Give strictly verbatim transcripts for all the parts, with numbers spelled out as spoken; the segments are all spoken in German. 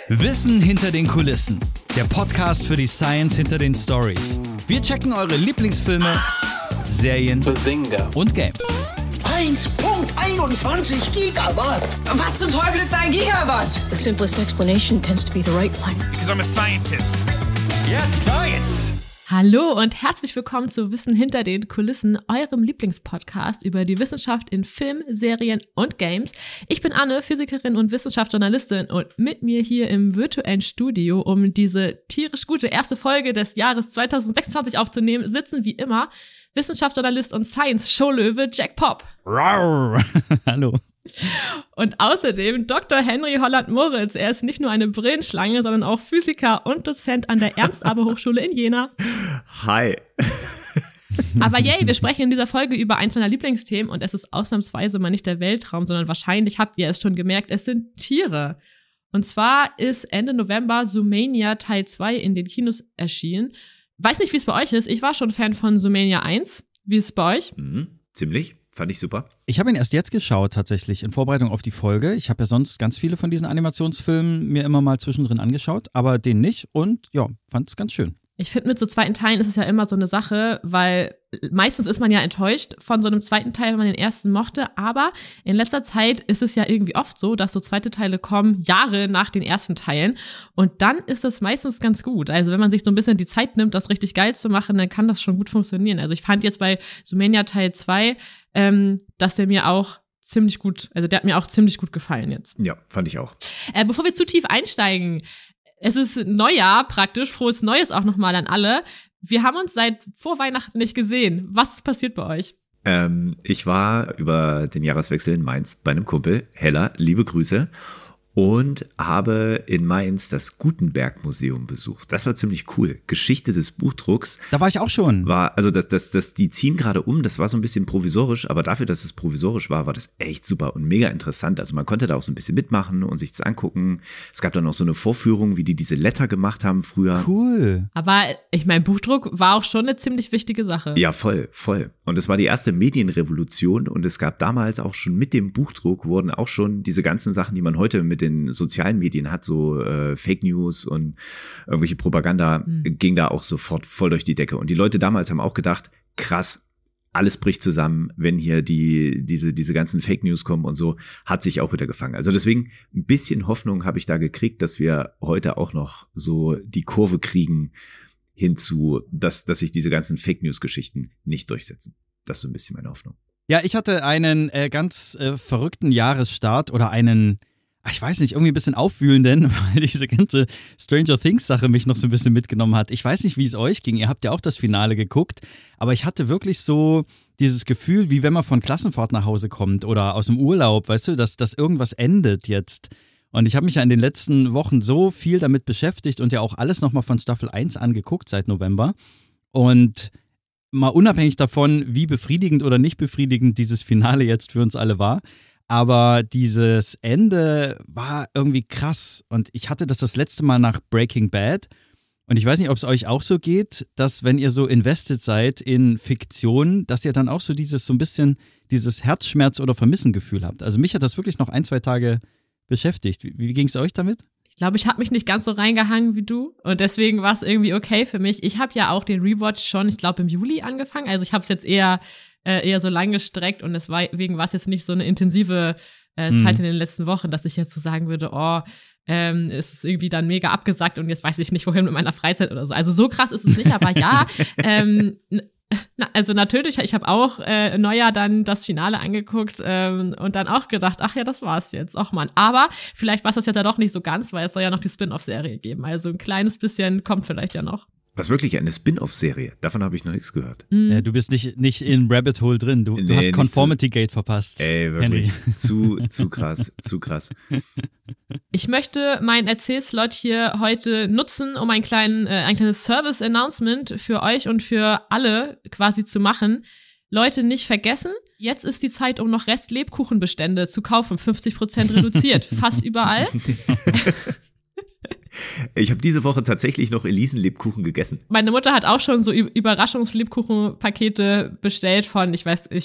Wissen hinter den Kulissen. Der Podcast für die Science hinter den Stories. Wir checken eure Lieblingsfilme, Serien Bazinga. und Games. eins Komma einundzwanzig Gigawatt. Was zum Teufel ist ein Gigawatt? The simplest explanation tends to be the right one. Because I'm a scientist. Yes, Science! Hallo und herzlich willkommen zu Wissen hinter den Kulissen, eurem Lieblingspodcast über die Wissenschaft in Film, Serien und Games. Ich bin Anne, Physikerin und Wissenschaftsjournalistin, und mit mir hier im virtuellen Studio, um diese tierisch gute erste Folge des Jahres zwanzig sechsundzwanzig aufzunehmen, sitzen wie immer Wissenschaftsjournalist und Science-Showlöwe Jack Pop. Rawr. Hallo. Und außerdem Doktor Henry Holland-Moritz. Er ist nicht nur eine Brillenschlange, sondern auch Physiker und Dozent an der Ernst-Abbe-Hochschule in Jena. Hi. Aber yay, wir sprechen in dieser Folge über eins meiner Lieblingsthemen, und es ist ausnahmsweise mal nicht der Weltraum, sondern wahrscheinlich habt ihr es schon gemerkt, es sind Tiere. Und zwar ist Ende November Zoomania Teil zwei in den Kinos erschienen. Weiß nicht, wie es bei euch ist. Ich war schon Fan von Zoomania eins. Wie ist es bei euch? Mhm, ziemlich. Fand ich super. Ich habe ihn erst jetzt geschaut, tatsächlich, in Vorbereitung auf die Folge. Ich habe ja sonst ganz viele von diesen Animationsfilmen mir immer mal zwischendrin angeschaut, aber den nicht, und ja, fand es ganz schön. Ich finde, mit so zweiten Teilen ist es ja immer so eine Sache, weil meistens ist man ja enttäuscht von so einem zweiten Teil, wenn man den ersten mochte, aber in letzter Zeit ist es ja irgendwie oft so, dass so zweite Teile kommen Jahre nach den ersten Teilen, und dann ist das meistens ganz gut. Also wenn man sich so ein bisschen die Zeit nimmt, das richtig geil zu machen, dann kann das schon gut funktionieren. Also ich fand jetzt bei Zoomania Teil zwei, ähm, dass der mir auch ziemlich gut, also der hat mir auch ziemlich gut gefallen jetzt. Ja, fand ich auch. Äh, bevor wir zu tief einsteigen, es ist Neujahr praktisch, frohes Neues auch nochmal an alle. Wir haben uns seit vor Weihnachten nicht gesehen. Was ist passiert bei euch? Ähm, ich war über den Jahreswechsel in Mainz bei einem Kumpel, Hella, liebe Grüße, und habe in Mainz das Gutenberg-Museum besucht. Das war ziemlich cool. Geschichte des Buchdrucks. Da war ich auch schon. War, also das, das, das, die ziehen gerade um, das war so ein bisschen provisorisch, aber dafür, dass es provisorisch war, war das echt super und mega interessant. Also man konnte da auch so ein bisschen mitmachen und sich das angucken. Es gab dann noch so eine Vorführung, wie die diese Letter gemacht haben früher. Cool. Aber ich meine, Buchdruck war auch schon eine ziemlich wichtige Sache. Ja, voll, voll. Und es war die erste Medienrevolution, und es gab damals auch schon mit dem Buchdruck wurden auch schon diese ganzen Sachen, die man heute mit den sozialen Medien hat, so äh, Fake News und irgendwelche Propaganda, mhm. ging da auch sofort voll durch die Decke. Und die Leute damals haben auch gedacht, krass, alles bricht zusammen, wenn hier die diese diese ganzen Fake News kommen und so, hat sich auch wieder gefangen. Also deswegen ein bisschen Hoffnung habe ich da gekriegt, dass wir heute auch noch so die Kurve kriegen hinzu, dass dass sich diese ganzen Fake News Geschichten nicht durchsetzen. Das ist so ein bisschen meine Hoffnung. Ja, ich hatte einen äh, ganz äh, verrückten Jahresstart oder einen, ich weiß nicht, irgendwie ein bisschen aufwühlenden, weil diese ganze Stranger Things Sache mich noch so ein bisschen mitgenommen hat. Ich weiß nicht, wie es euch ging. Ihr habt ja auch das Finale geguckt, aber ich hatte wirklich so dieses Gefühl, wie wenn man von Klassenfahrt nach Hause kommt oder aus dem Urlaub, weißt du, dass, dass irgendwas endet jetzt. Und ich habe mich ja in den letzten Wochen so viel damit beschäftigt und ja auch alles nochmal von Staffel eins angeguckt seit November. Und mal unabhängig davon, wie befriedigend oder nicht befriedigend dieses Finale jetzt für uns alle war, aber dieses Ende war irgendwie krass, und ich hatte das das letzte Mal nach Breaking Bad, und ich weiß nicht, ob es euch auch so geht, dass wenn ihr so invested seid in Fiktion, dass ihr dann auch so dieses so ein bisschen dieses Herzschmerz- oder Vermissengefühl habt. Also mich hat das wirklich noch ein, zwei Tage beschäftigt. Wie, wie ging es euch damit? Ich glaube, ich habe mich nicht ganz so reingehangen wie du, und deswegen war es irgendwie okay für mich. Ich habe ja auch den Rewatch schon, ich glaube, im Juli angefangen. Also ich habe es jetzt eher äh, eher so lang gestreckt, und deswegen war es jetzt nicht so eine intensive äh, Zeit mhm. in den letzten Wochen, dass ich jetzt so sagen würde, oh, ähm, es ist irgendwie dann mega abgesackt und jetzt weiß ich nicht, wohin mit meiner Freizeit oder so. Also so krass ist es nicht, aber ja, ähm, Na, also natürlich, ich habe auch äh, Neujahr dann das Finale angeguckt ähm, und dann auch gedacht, ach ja, das war's jetzt. Ach man, aber vielleicht war es das jetzt ja doch nicht so ganz, weil es soll ja noch die Spin-off-Serie geben. Also ein kleines bisschen kommt vielleicht ja noch. Was, wirklich eine Spin-off-Serie? Davon habe ich noch nichts gehört. Mhm. Ja, du bist nicht, nicht in Rabbit Hole drin. Du, nee, du hast Conformity Gate verpasst. Ey, wirklich. Zu, zu krass, zu krass. Ich möchte meinen Erzählslot hier heute nutzen, um ein, kleinen, äh, ein kleines Service-Announcement für euch und für alle quasi zu machen. Leute, nicht vergessen, jetzt ist die Zeit, um noch Rest-Lebkuchenbestände zu kaufen. fünfzig Prozent reduziert, fast überall. Ich habe diese Woche tatsächlich noch Elisen-Lebkuchen gegessen. Meine Mutter hat auch schon so Überraschungs-Lebkuchenpakete bestellt von, ich weiß, ich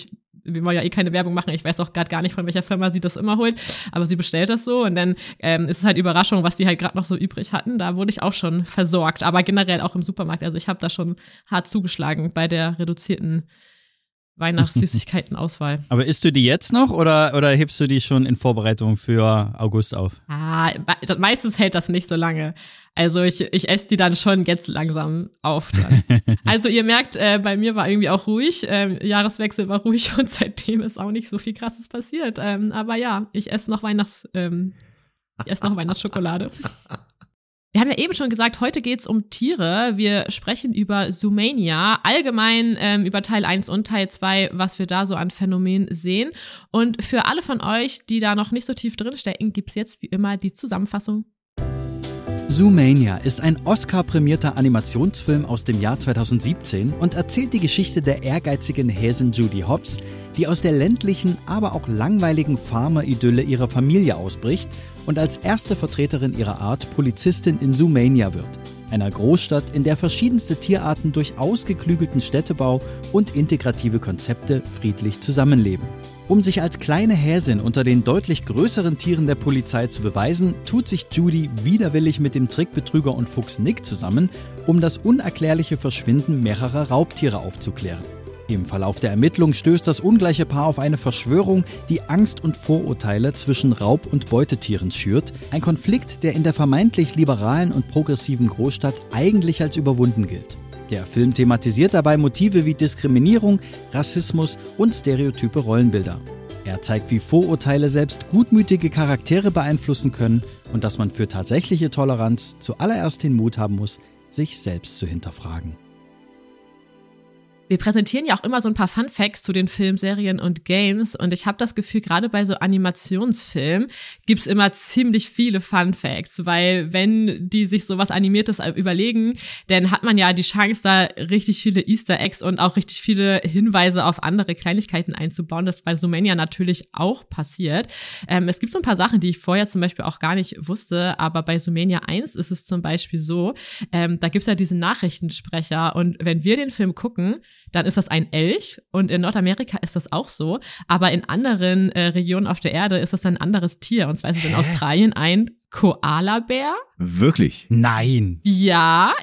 wir wollen ja eh keine Werbung machen, ich weiß auch gerade gar nicht, von welcher Firma sie das immer holt, aber sie bestellt das so und dann ähm, ist es halt Überraschung, was die halt gerade noch so übrig hatten. Da wurde ich auch schon versorgt, aber generell auch im Supermarkt. Also ich habe da schon hart zugeschlagen bei der reduzierten Weihnachtssüßigkeiten-Auswahl. Aber isst du die jetzt noch oder, oder hebst du die schon in Vorbereitung für August auf? Ah, meistens hält das nicht so lange. Also ich, ich esse die dann schon jetzt langsam auf. Dann. Also ihr merkt, äh, bei mir war irgendwie auch ruhig. Ähm, Jahreswechsel war ruhig und seitdem ist auch nicht so viel Krasses passiert. Ähm, aber ja, ich esse noch Weihnachts, ähm, ich esse noch Weihnachtsschokolade. Wir haben ja eben schon gesagt, heute geht's um Tiere. Wir sprechen über Zoomania, allgemein ähm, über Teil eins und Teil zwei, was wir da so an Phänomenen sehen. Und für alle von euch, die da noch nicht so tief drin stecken, gibt's jetzt wie immer die Zusammenfassung. Zoomania ist ein Oscar-prämierter Animationsfilm aus dem Jahr zweitausendsiebzehn und erzählt die Geschichte der ehrgeizigen Häsin Judy Hopps, die aus der ländlichen, aber auch langweiligen Farmer-Idylle ihrer Familie ausbricht und als erste Vertreterin ihrer Art Polizistin in Zoomania wird, einer Großstadt, in der verschiedenste Tierarten durch ausgeklügelten Städtebau und integrative Konzepte friedlich zusammenleben. Um sich als kleine Häsin unter den deutlich größeren Tieren der Polizei zu beweisen, tut sich Judy widerwillig mit dem Trickbetrüger und Fuchs Nick zusammen, um das unerklärliche Verschwinden mehrerer Raubtiere aufzuklären. Im Verlauf der Ermittlung stößt das ungleiche Paar auf eine Verschwörung, die Angst und Vorurteile zwischen Raub- und Beutetieren schürt, ein Konflikt, der in der vermeintlich liberalen und progressiven Großstadt eigentlich als überwunden gilt. Der Film thematisiert dabei Motive wie Diskriminierung, Rassismus und stereotype Rollenbilder. Er zeigt, wie Vorurteile selbst gutmütige Charaktere beeinflussen können und dass man für tatsächliche Toleranz zuallererst den Mut haben muss, sich selbst zu hinterfragen. Wir präsentieren ja auch immer so ein paar Fun Facts zu den Filmen, Serien und Games und ich habe das Gefühl, gerade bei so Animationsfilmen gibt's immer ziemlich viele Fun Facts, weil wenn die sich sowas Animiertes überlegen, dann hat man ja die Chance, da richtig viele Easter Eggs und auch richtig viele Hinweise auf andere Kleinigkeiten einzubauen, das bei Zoomania natürlich auch passiert. Ähm, es gibt so ein paar Sachen, die ich vorher zum Beispiel auch gar nicht wusste, aber bei Zoomania eins ist es zum Beispiel so, ähm, da gibt's ja diesen Nachrichtensprecher und wenn wir den Film gucken, dann ist das ein Elch und in Nordamerika ist das auch so, aber in anderen äh, Regionen auf der Erde ist das ein anderes Tier und zwar ist es in Australien ein Koalabär. Wirklich? Nein. Ja,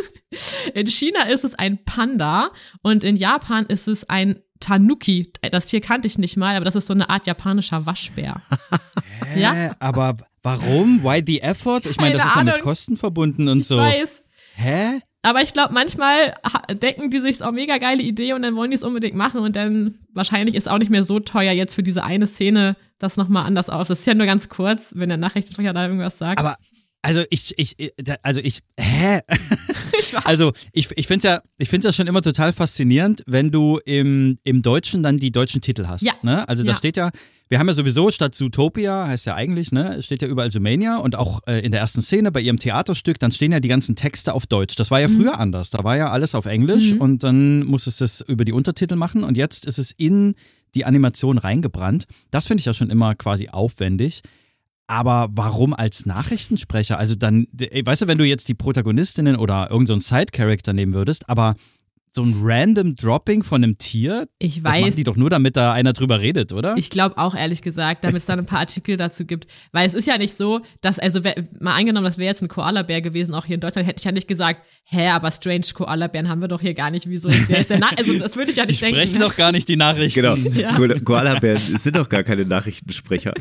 in China ist es ein Panda und in Japan ist es ein Tanuki. Das Tier kannte ich nicht mal, aber das ist so eine Art japanischer Waschbär. Hä? Ja? Aber warum? Why the effort? Ich meine, das ist ja mit Kosten verbunden und ich so. Ich weiß. Hä? Aber ich glaube, manchmal denken die sich, auch mega geile Idee und dann wollen die es unbedingt machen und dann wahrscheinlich ist auch nicht mehr so teuer jetzt für diese eine Szene das nochmal anders aus. Das ist ja nur ganz kurz, wenn der Nachrichtensprecher da irgendwas sagt. Aber also ich, ich, also ich, hä? Ich also ich, ich finde es ja, ich finde es ja schon immer total faszinierend, wenn du im, im Deutschen dann die deutschen Titel hast. Ja. Ne? Also da ja. steht ja, wir haben ja sowieso statt Zootopia, heißt ja eigentlich, ne, steht ja überall Zoomania und auch äh, in der ersten Szene bei ihrem Theaterstück, dann stehen ja die ganzen Texte auf Deutsch. Das war ja früher mhm. anders. Da war ja alles auf Englisch mhm. und dann musstest du es über die Untertitel machen und jetzt ist es in die Animation reingebrannt. Das finde ich ja schon immer quasi aufwendig. Aber warum als Nachrichtensprecher? Also dann, weißt du, wenn du jetzt die Protagonistinnen oder irgendeinen so Side-Character nehmen würdest, aber so ein random Dropping von einem Tier, ich weiß, das machen die doch nur, damit da einer drüber redet, oder? Ich glaube auch, ehrlich gesagt, damit es dann ein paar Artikel dazu gibt. Weil es ist ja nicht so, dass, also mal angenommen, das wäre jetzt ein Koalabär gewesen, auch hier in Deutschland, hätte ich ja nicht gesagt, hä, aber strange Koalabären haben wir doch hier gar nicht, wieso ist der, ist der Na- also das würde ich ja nicht die denken. Die sprechen doch gar nicht die Nachrichten. Genau, ja. Ko- Koalabären sind doch gar keine Nachrichtensprecher.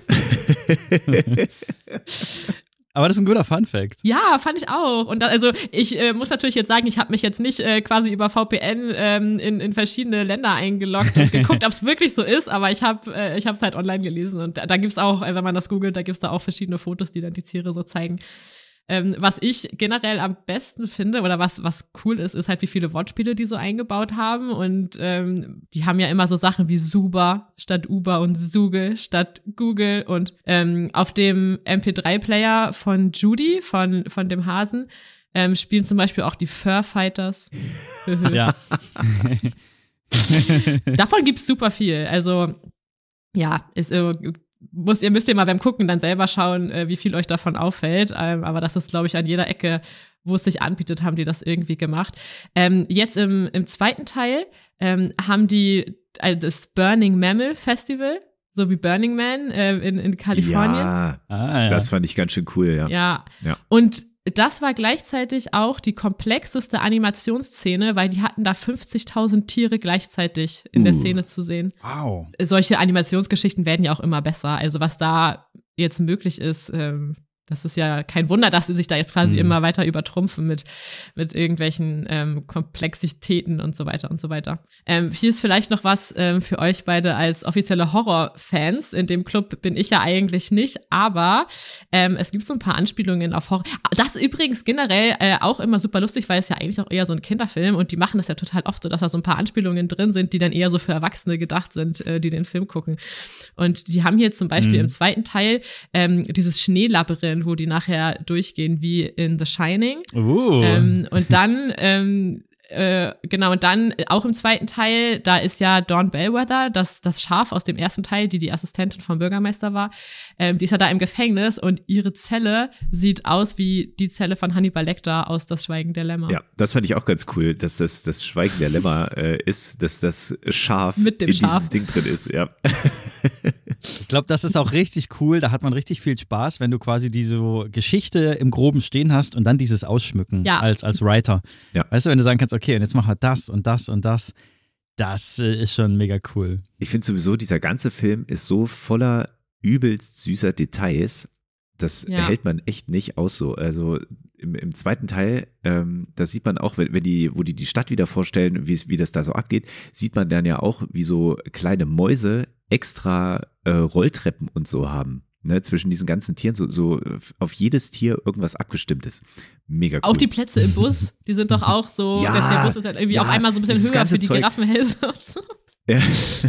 Aber das ist ein guter Funfact. Ja, fand ich auch. Und da, also ich äh, muss natürlich jetzt sagen, ich habe mich jetzt nicht äh, quasi über V P N ähm, in, in verschiedene Länder eingeloggt und geguckt, ob es wirklich so ist, aber ich habe äh, ich habe es halt online gelesen und da, da gibt's auch, wenn man das googelt, da gibt's da auch verschiedene Fotos, die dann die Tiere so zeigen. Ähm, was ich generell am besten finde oder was was cool ist, ist halt, wie viele Wortspiele die so eingebaut haben und ähm, die haben ja immer so Sachen wie Suba statt Uber und Suge statt Google und ähm, auf dem M P drei Player von Judy, von von dem Hasen, ähm, spielen zum Beispiel auch die Fur Fighters. Ja. Davon gibt's super viel, also ja, ist äh, Muss, ihr müsst ihr mal beim Gucken dann selber schauen, äh, wie viel euch davon auffällt. Ähm, aber das ist, glaube ich, an jeder Ecke, wo es sich anbietet, haben die das irgendwie gemacht. Ähm, jetzt im, im zweiten Teil ähm, haben die das Burning Mammal Festival, so wie Burning Man äh, in, in Kalifornien. Ja, Ah, ja. das fand ich ganz schön cool, ja. Ja. Ja. Und das war gleichzeitig auch die komplexeste Animationsszene, weil die hatten da fünfzigtausend Tiere gleichzeitig in Uh. der Szene zu sehen. Wow. Solche Animationsgeschichten werden ja auch immer besser. Also was da jetzt möglich ist, ähm, das ist ja kein Wunder, dass sie sich da jetzt quasi Mhm. immer weiter übertrumpfen mit, mit irgendwelchen ähm, Komplexitäten und so weiter und so weiter. Ähm, hier ist vielleicht noch was ähm, für euch beide als offizielle Horrorfans. In dem Club bin ich ja eigentlich nicht, aber ähm, es gibt so ein paar Anspielungen auf Horror. Das ist übrigens generell äh, auch immer super lustig, weil es ja eigentlich auch eher so ein Kinderfilm und die machen das ja total oft so, dass da so ein paar Anspielungen drin sind, die dann eher so für Erwachsene gedacht sind, äh, die den Film gucken. Und die haben hier zum Beispiel Mhm. im zweiten Teil ähm, dieses Schneelabyrinth, wo die nachher durchgehen wie in The Shining. Uh. Ähm, und dann, ähm, äh, genau, und dann auch im zweiten Teil, da ist ja Dawn Bellwether, das, das Schaf aus dem ersten Teil, die die Assistentin vom Bürgermeister war, ähm, die ist ja da im Gefängnis und ihre Zelle sieht aus wie die Zelle von Hannibal Lecter aus Das Schweigen der Lämmer. Ja, das fand ich auch ganz cool, dass das das Schweigen der Lämmer äh, ist, dass das Schaf Mit dem in Schaf. diesem Ding drin ist, ja. Ich glaube, das ist auch richtig cool. Da hat man richtig viel Spaß, wenn du quasi diese Geschichte im Groben stehen hast und dann dieses Ausschmücken Ja. als, als Writer. Ja. Weißt du, wenn du sagen kannst, okay, und jetzt machen wir das und das und das, das äh, ist schon mega cool. Ich finde sowieso, dieser ganze Film ist so voller übelst süßer Details, das Ja. hält man echt nicht aus so. Also im, im zweiten Teil, ähm, da sieht man auch, wenn, wenn die, wo die die Stadt wieder vorstellen, wie, wie das da so abgeht, sieht man dann ja auch, wie so kleine Mäuse extra äh, Rolltreppen und so haben. Ne, zwischen diesen ganzen Tieren, so, so auf jedes Tier irgendwas abgestimmt ist. Mega cool. Auch die Plätze im Bus, die sind doch auch so, Ja, der, der Bus ist halt irgendwie ja, auf einmal so ein bisschen dieses höher ganze für die Zeug. Giraffenhälse und so. Ja.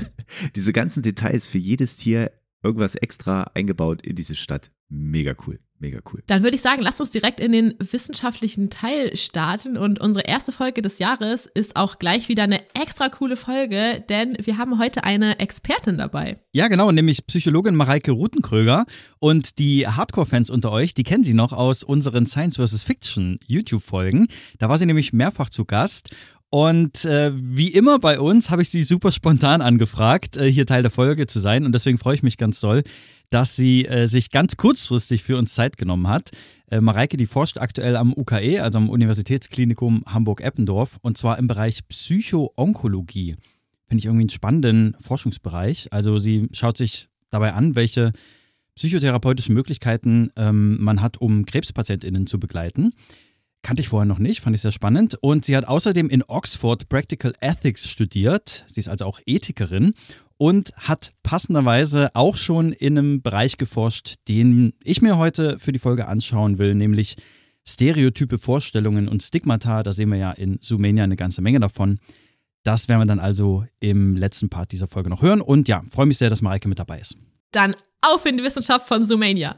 Diese ganzen Details für jedes Tier irgendwas extra eingebaut in diese Stadt. Mega cool, mega cool. Dann würde ich sagen, lasst uns direkt in den wissenschaftlichen Teil starten und unsere erste Folge des Jahres ist auch gleich wieder eine extra coole Folge, denn wir haben heute eine Expertin dabei. Ja, genau, nämlich Psychologin Mareike Rutenkröger. Und die Hardcore-Fans unter euch, die kennen sie noch aus unseren Science versus. Fiction YouTube-Folgen. Da war sie nämlich mehrfach zu Gast. Und äh, wie immer bei uns habe ich sie super spontan angefragt, äh, hier Teil der Folge zu sein. Und deswegen freue ich mich ganz doll, dass sie äh, sich ganz kurzfristig für uns Zeit genommen hat. Äh, Mareike, die forscht aktuell am U K E, also am Universitätsklinikum Hamburg-Eppendorf, und zwar im Bereich Psycho-Onkologie. Finde ich irgendwie einen spannenden Forschungsbereich. Also sie schaut sich dabei an, welche psychotherapeutischen Möglichkeiten ähm, man hat, um KrebspatientInnen zu begleiten. Kannte ich vorher noch nicht, fand ich sehr spannend. Und sie hat außerdem in Oxford Practical Ethics studiert. Sie ist also auch Ethikerin und hat passenderweise auch schon in einem Bereich geforscht, den ich mir heute für die Folge anschauen will, nämlich stereotype Vorstellungen und Stigmata. Da sehen wir ja in Zoomania eine ganze Menge davon. Das werden wir dann also im letzten Part dieser Folge noch hören. Und ja, freue mich sehr, dass Mareike mit dabei ist. Dann auf in die Wissenschaft von Zoomania.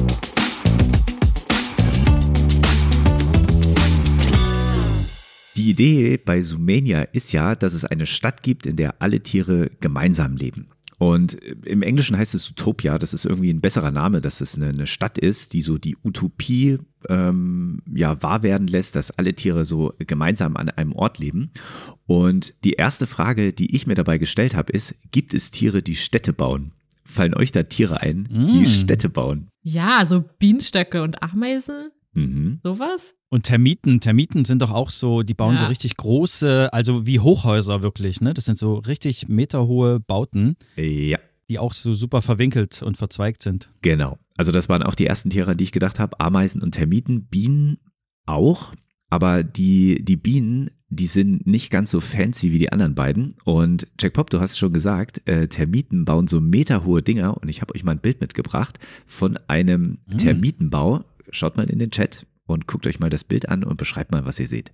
Die Idee bei Zoomania ist ja, dass es eine Stadt gibt, in der alle Tiere gemeinsam leben. Und im Englischen heißt es Utopia, das ist irgendwie ein besserer Name, dass es eine, eine Stadt ist, die so die Utopie ähm, ja, wahr werden lässt, dass alle Tiere so gemeinsam an einem Ort leben. Und die erste Frage, die ich mir dabei gestellt habe, ist, gibt es Tiere, die Städte bauen? Fallen euch da Tiere ein, die Mm. Städte bauen? Ja, so Bienenstöcke und Ameisen, Mhm. sowas. Und Termiten, Termiten sind doch auch so, die bauen Ja. so richtig große, also wie Hochhäuser wirklich, ne? Das sind so richtig meterhohe Bauten, Ja. die auch so super verwinkelt und verzweigt sind. Genau. Also das waren auch die ersten Tiere, an die ich gedacht habe. Ameisen und Termiten, Bienen auch. Aber die, die Bienen, die sind nicht ganz so fancy wie die anderen beiden. Und Jack Pop, du hast schon gesagt, äh, Termiten bauen so meterhohe Dinger. Und ich habe euch mal ein Bild mitgebracht von einem Mm. Termitenbau. Schaut mal in den Chat und guckt euch mal das Bild an und beschreibt mal, was ihr seht.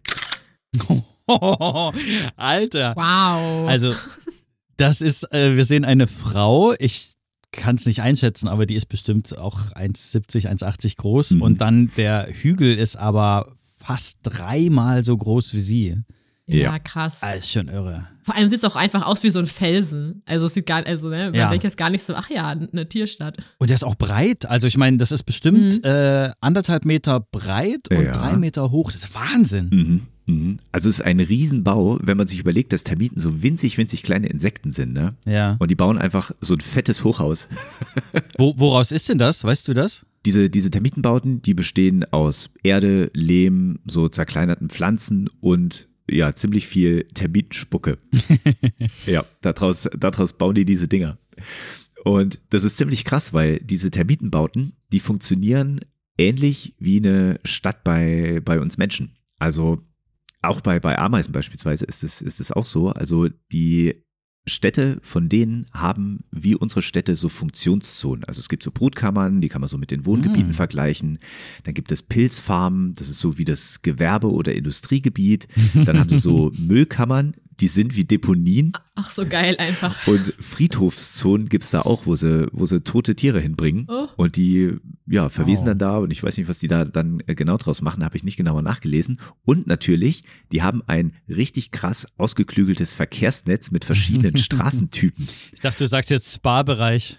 Alter. Wow. Also, das ist, äh, wir sehen eine Frau, ich kann es nicht einschätzen, aber die ist bestimmt auch eins siebzig, eins achtzig groß. Mhm. Und dann der Hügel ist aber fast dreimal so groß wie sie. Ja, Ja. krass. Ah, ist schon irre. Vor allem sieht es auch einfach aus wie so ein Felsen. Also es sieht gar also, ne, man Ja. denkt jetzt gar nicht so, ach ja, eine Tierstadt. Und der ist auch breit. Also ich meine, das ist bestimmt Mhm. äh, anderthalb Meter breit und Ja. drei Meter hoch. Das ist Wahnsinn. Mhm. Mhm. Also es ist ein Riesenbau, wenn man sich überlegt, dass Termiten so winzig, winzig kleine Insekten sind, ne? Ja. Und die bauen einfach so ein fettes Hochhaus. Wo, woraus ist denn das? Weißt du das? Diese, diese Termitenbauten, die bestehen aus Erde, Lehm, so zerkleinerten Pflanzen und ja, ziemlich viel Termitenspucke. Ja, daraus, daraus bauen die diese Dinger. Und das ist ziemlich krass, weil diese Termitenbauten, die funktionieren ähnlich wie eine Stadt bei, bei uns Menschen. Also auch bei, bei Ameisen beispielsweise ist es, ist es auch so. Also die Städte von denen haben wie unsere Städte so Funktionszonen. Also es gibt so Brutkammern, die kann man so mit den Wohngebieten Mm. vergleichen. Dann gibt es Pilzfarmen, das ist so wie das Gewerbe- oder Industriegebiet. Dann haben sie so Müllkammern, die sind wie Deponien. Ach, so geil einfach. Und Friedhofszonen gibt's da auch, wo sie, wo sie tote Tiere hinbringen. Oh. Und die, ja, verwesen Oh. dann da. Und ich weiß nicht, was die da dann äh, genau draus machen, habe ich nicht genauer nachgelesen. Und natürlich, die haben ein richtig krass ausgeklügeltes Verkehrsnetz mit verschiedenen Straßentypen. Ich dachte, du sagst jetzt Spa-Bereich.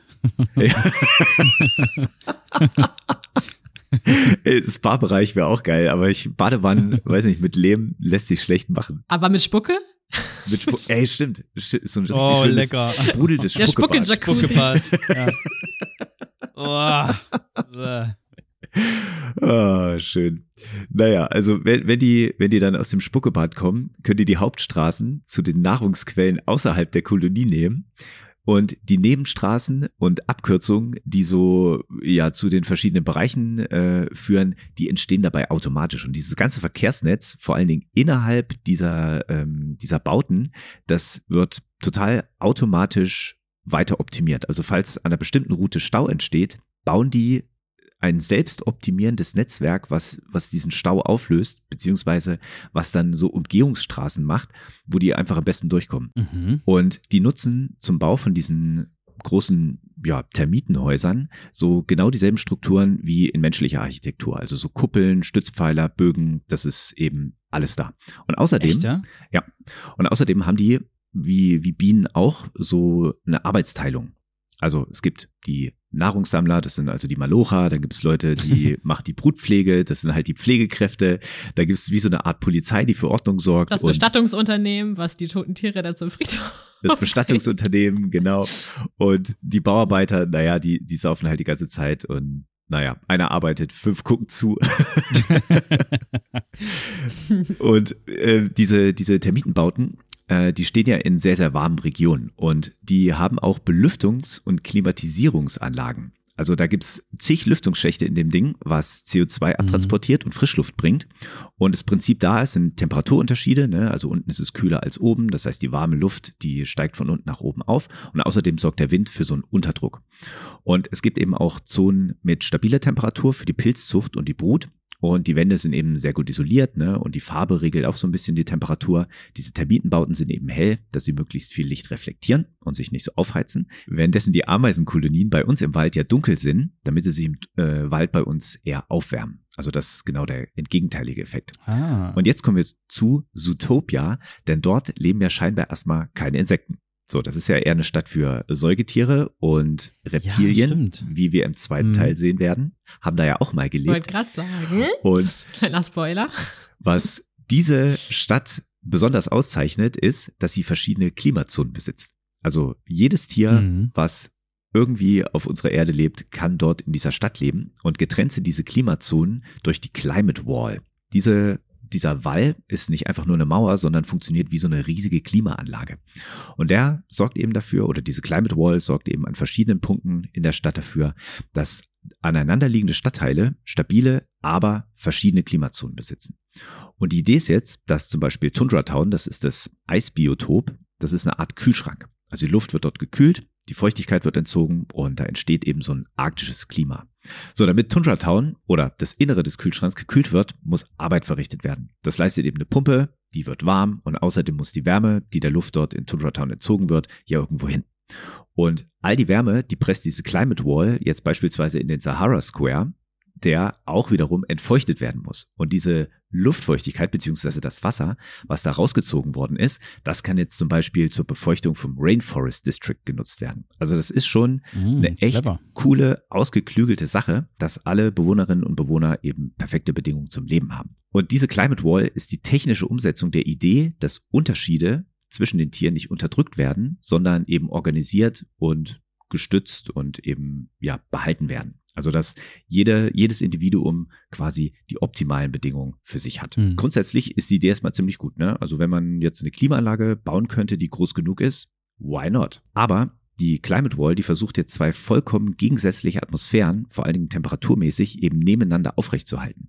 Äh, Spa-Bereich wäre auch geil, aber ich, Badewannen, weiß nicht, mit Lehm lässt sich schlecht machen. Aber mit Spucke? Mit Spu Ey, stimmt. Sch- So ein richtig Oh, schönes, lecker. sprudelndes Der Spuckebad. Spucke-Jacuzzi. Spuckebad. Ja. Oh. Äh. Ah, schön. Naja, also wenn, wenn die, wenn die dann aus dem Spuckebad kommen, können die die Hauptstraßen zu den Nahrungsquellen außerhalb der Kolonie nehmen. Und die Nebenstraßen und Abkürzungen, die so ja zu den verschiedenen Bereichen äh, führen, die entstehen dabei automatisch. Und dieses ganze Verkehrsnetz, vor allen Dingen innerhalb dieser ähm, dieser Bauten, das wird total automatisch weiter optimiert. Also falls an einer bestimmten Route Stau entsteht, bauen die ein selbstoptimierendes Netzwerk, was, was diesen Stau auflöst, beziehungsweise was dann so Umgehungsstraßen macht, wo die einfach am besten durchkommen. Mhm. Und die nutzen zum Bau von diesen großen ja, Termitenhäusern so genau dieselben Strukturen wie in menschlicher Architektur. Also so Kuppeln, Stützpfeiler, Bögen, das ist eben alles da. Und außerdem, Echt, ja? ja, und außerdem haben die, wie, wie Bienen auch, so eine Arbeitsteilung. Also es gibt die Nahrungssammler, das sind also die Malocher, dann gibt es Leute, die machen die Brutpflege, das sind halt die Pflegekräfte, da gibt es wie so eine Art Polizei, die für Ordnung sorgt. Das und Bestattungsunternehmen, was die toten Tiere dann zum Friedhof. das Bestattungsunternehmen, genau. Und die Bauarbeiter, naja, die, die saufen halt die ganze Zeit und naja, einer arbeitet, fünf gucken zu. Und äh, diese, diese Termitenbauten, äh, die stehen ja in sehr, sehr warmen Regionen und die haben auch Belüftungs- und Klimatisierungsanlagen. Also da gibt's zig Lüftungsschächte in dem Ding, was C O zwei abtransportiert und Frischluft bringt. Und das Prinzip da ist, sind Temperaturunterschiede, ne? Also unten ist es kühler als oben. Das heißt, die warme Luft, die steigt von unten nach oben auf. Und außerdem sorgt der Wind für so einen Unterdruck. Und es gibt eben auch Zonen mit stabiler Temperatur für die Pilzzucht und die Brut. Und die Wände sind eben sehr gut isoliert, ne? Und die Farbe regelt auch so ein bisschen die Temperatur. Diese Termitenbauten sind eben hell, dass sie möglichst viel Licht reflektieren und sich nicht so aufheizen. Währenddessen die Ameisenkolonien bei uns im Wald ja dunkel sind, damit sie sich im äh, Wald bei uns eher aufwärmen. Also das ist genau der entgegenteilige Effekt. Ah. Und jetzt kommen wir zu Zootopia, denn dort leben ja scheinbar erstmal keine Insekten. So, das ist ja eher eine Stadt für Säugetiere und Reptilien, stimmt. wie wir im zweiten Mhm. Teil sehen werden, haben da ja auch mal Ich wollte gelebt. gerade sagen. Und Kleiner Spoiler. was diese Stadt besonders auszeichnet, ist, dass sie verschiedene Klimazonen besitzt. Also jedes Tier, Mhm. was irgendwie auf unserer Erde lebt, kann dort in dieser Stadt leben. Und getrennt sind diese Klimazonen durch die Climate Wall. Diese Dieser Wall ist nicht einfach nur eine Mauer, sondern funktioniert wie so eine riesige Klimaanlage. Und der sorgt eben dafür, oder diese Climate Wall sorgt eben an verschiedenen Punkten in der Stadt dafür, dass aneinanderliegende Stadtteile stabile, aber verschiedene Klimazonen besitzen. Und die Idee ist jetzt, dass zum Beispiel Tundra Town, das ist das Eisbiotop, das ist eine Art Kühlschrank. Also die Luft wird dort gekühlt, die Feuchtigkeit wird entzogen und da entsteht eben so ein arktisches Klima. So, damit Tundra Town oder das Innere des Kühlschranks gekühlt wird, muss Arbeit verrichtet werden. Das leistet eben eine Pumpe, die wird warm und außerdem muss die Wärme, die der Luft dort in Tundra Town entzogen wird, ja irgendwo hin. Und all die Wärme, die presst diese Climate Wall jetzt beispielsweise in den Sahara Square, der auch wiederum entfeuchtet werden muss. Und diese Luftfeuchtigkeit beziehungsweise das Wasser, was da rausgezogen worden ist, das kann jetzt zum Beispiel zur Befeuchtung vom Rainforest District genutzt werden. Also das ist schon Mm, eine echt clever. coole, ausgeklügelte Sache, dass alle Bewohnerinnen und Bewohner eben perfekte Bedingungen zum Leben haben. Und diese Climate Wall ist die technische Umsetzung der Idee, dass Unterschiede zwischen den Tieren nicht unterdrückt werden, sondern eben organisiert und gestützt und eben ja behalten werden. Also dass jede, jedes Individuum quasi die optimalen Bedingungen für sich hat. Mhm. Grundsätzlich ist die Idee erstmal ziemlich gut, ne? Also wenn man jetzt eine Klimaanlage bauen könnte, die groß genug ist, why not? Aber die Climate Wall, die versucht jetzt zwei vollkommen gegensätzliche Atmosphären, vor allen Dingen temperaturmäßig, eben nebeneinander aufrechtzuerhalten.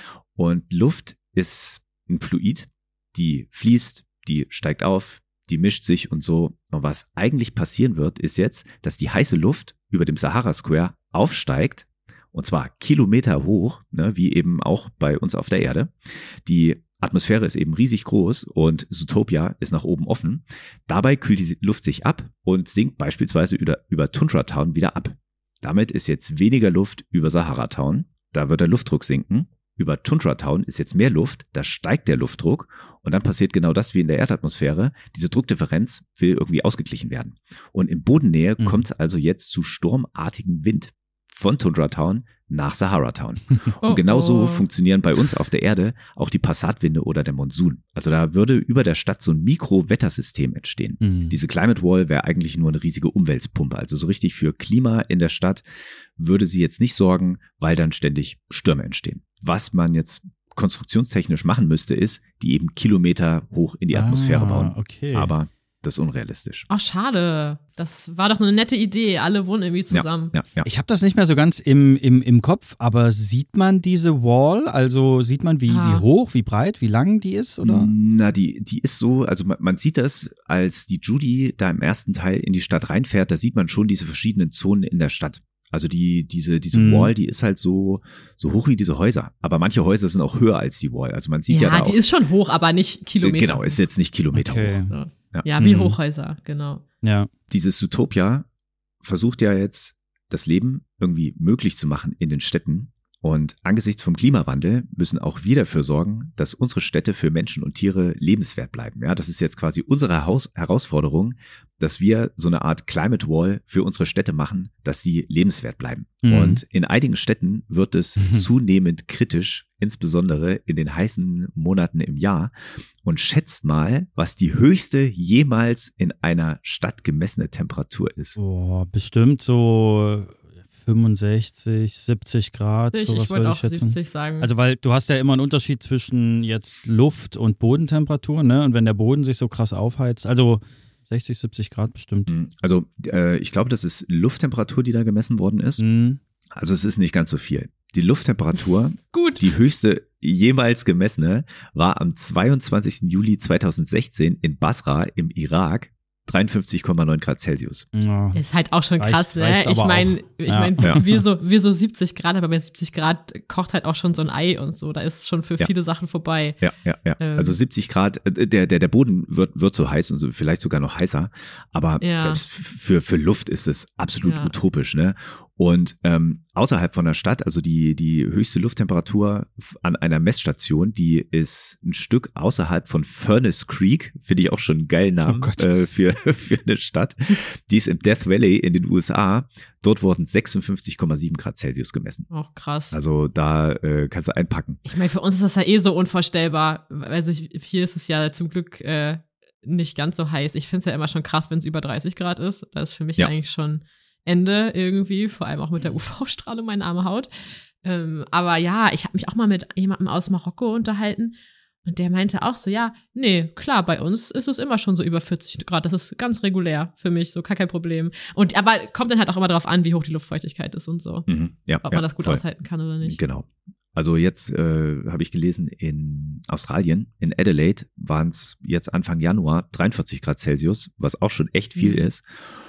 Und Luft ist ein Fluid, die fließt, die steigt auf, die mischt sich und so. Und was eigentlich passieren wird, ist jetzt, dass die heiße Luft über dem Sahara Square aufsteigt, und zwar Kilometer hoch, ne, wie eben auch bei uns auf der Erde. Die Atmosphäre ist eben riesig groß und Zootopia ist nach oben offen. Dabei kühlt die Luft sich ab und sinkt beispielsweise über, über Tundra Town wieder ab. Damit ist jetzt weniger Luft über Sahara Town. Da wird der Luftdruck sinken. Über Tundra Town ist jetzt mehr Luft, da steigt der Luftdruck und dann passiert genau das wie in der Erdatmosphäre. Diese Druckdifferenz will irgendwie ausgeglichen werden. Und in Bodennähe mhm. kommt es also jetzt zu sturmartigem Wind von Tundra Town nach Sahara Town. Und genau so funktionieren bei uns auf der Erde auch die Passatwinde oder der Monsun. Also da würde über der Stadt so ein Mikro-Wettersystem entstehen. Mhm. Diese Climate Wall wäre eigentlich nur eine riesige Umweltpumpe. Also so richtig für Klima in der Stadt würde sie jetzt nicht sorgen, weil dann ständig Stürme entstehen. Was man jetzt konstruktionstechnisch machen müsste, ist, die eben Kilometer hoch in die Atmosphäre ah, bauen. Okay. Aber das ist unrealistisch. Ach, schade. Das war doch eine nette Idee. Alle wohnen irgendwie zusammen. Ja, ja, ja. Ich habe das nicht mehr so ganz im, im, im Kopf, aber sieht man diese Wall? Also sieht man, wie, Ah. wie hoch, wie breit, wie lang die ist? Oder? Na, die, die ist so, also man, man sieht das, als die Judy da im ersten Teil in die Stadt reinfährt, da sieht man schon diese verschiedenen Zonen in der Stadt. Also die, diese, diese Mhm. Wall, die ist halt so, so hoch wie diese Häuser. Aber manche Häuser sind auch höher als die Wall. Also man sieht ja, Ja, da die auch, ist schon hoch, aber nicht Kilometer. genau, ist jetzt nicht Kilometer Okay. hoch. Ja, Ja. ja wie Mhm. Hochhäuser, genau. Ja. Dieses Zootopia versucht ja jetzt, das Leben irgendwie möglich zu machen in den Städten. Und angesichts vom Klimawandel müssen auch wir dafür sorgen, dass unsere Städte für Menschen und Tiere lebenswert bleiben. Ja, das ist jetzt quasi unsere Haus- Herausforderung, dass wir so eine Art Climate Wall für unsere Städte machen, dass sie lebenswert bleiben. Mhm. Und in einigen Städten wird es zunehmend kritisch, insbesondere in den heißen Monaten im Jahr. Und schätzt mal, was die höchste jemals in einer Stadt gemessene Temperatur ist. Boah, bestimmt so fünfundsechzig, siebzig Grad, Ich, sowas ich wollte würde auch ich schätzen. siebzig sagen. Also weil du hast ja immer einen Unterschied zwischen jetzt Luft- und Bodentemperatur, ne? Und wenn der Boden sich so krass aufheizt, also sechzig, siebzig Grad bestimmt. Also äh, ich glaube, das ist Lufttemperatur, die da gemessen worden ist. Mhm. Also es ist nicht ganz so viel. Die Lufttemperatur, Gut. die höchste jemals gemessene, war am zweiundzwanzigsten Juli zweitausendsechzehn in Basra im Irak, dreiundfünfzig Komma neun Grad Celsius. Ja. Ist halt auch schon Reicht- krass, ne? reicht Ich aber meine, auch. ich Ja. mein, Ja. wir so, wir so siebzig Grad, aber bei siebzig Grad kocht halt auch schon so ein Ei und so. Da ist schon für Ja. viele Sachen vorbei. Ja, ja, ja. Ähm. Also siebzig Grad, äh, der, der, der Boden wird, wird so heiß und so, vielleicht sogar noch heißer. Aber Ja. selbst f- für, für Luft ist es absolut Ja. utopisch, ne? Und ähm, außerhalb von der Stadt, also die, die höchste Lufttemperatur f- an einer Messstation, die ist ein Stück außerhalb von Furnace Creek, finde ich auch schon einen geilen Namen Oh Gott. äh, für, für eine Stadt. Die ist im Death Valley in den U S A. Dort wurden sechsundfünfzig Komma sieben Grad Celsius gemessen. Auch krass. Also da äh, kannst du einpacken. Ich meine, für uns ist das ja eh so unvorstellbar. Also ich, hier ist es ja zum Glück äh, nicht ganz so heiß. Ich finde es ja immer schon krass, wenn es über dreißig Grad ist. Das ist für mich Ja. eigentlich schon Ende irgendwie, vor allem auch mit der U V-Strahlung meiner arme Haut. Ähm, aber ja, ich habe mich auch mal mit jemandem aus Marokko unterhalten und der meinte auch so, ja, nee, klar, bei uns ist es immer schon so über vierzig Grad. Das ist ganz regulär für mich, so gar kein Problem. Und aber kommt dann halt auch immer darauf an, wie hoch die Luftfeuchtigkeit ist und so. Mhm. Ja, Ob man ja, das gut voll. aushalten kann oder nicht. Genau. Also jetzt äh, habe ich gelesen, in Australien, in Adelaide, waren es jetzt Anfang Januar dreiundvierzig Grad Celsius, was auch schon echt viel Mhm. ist.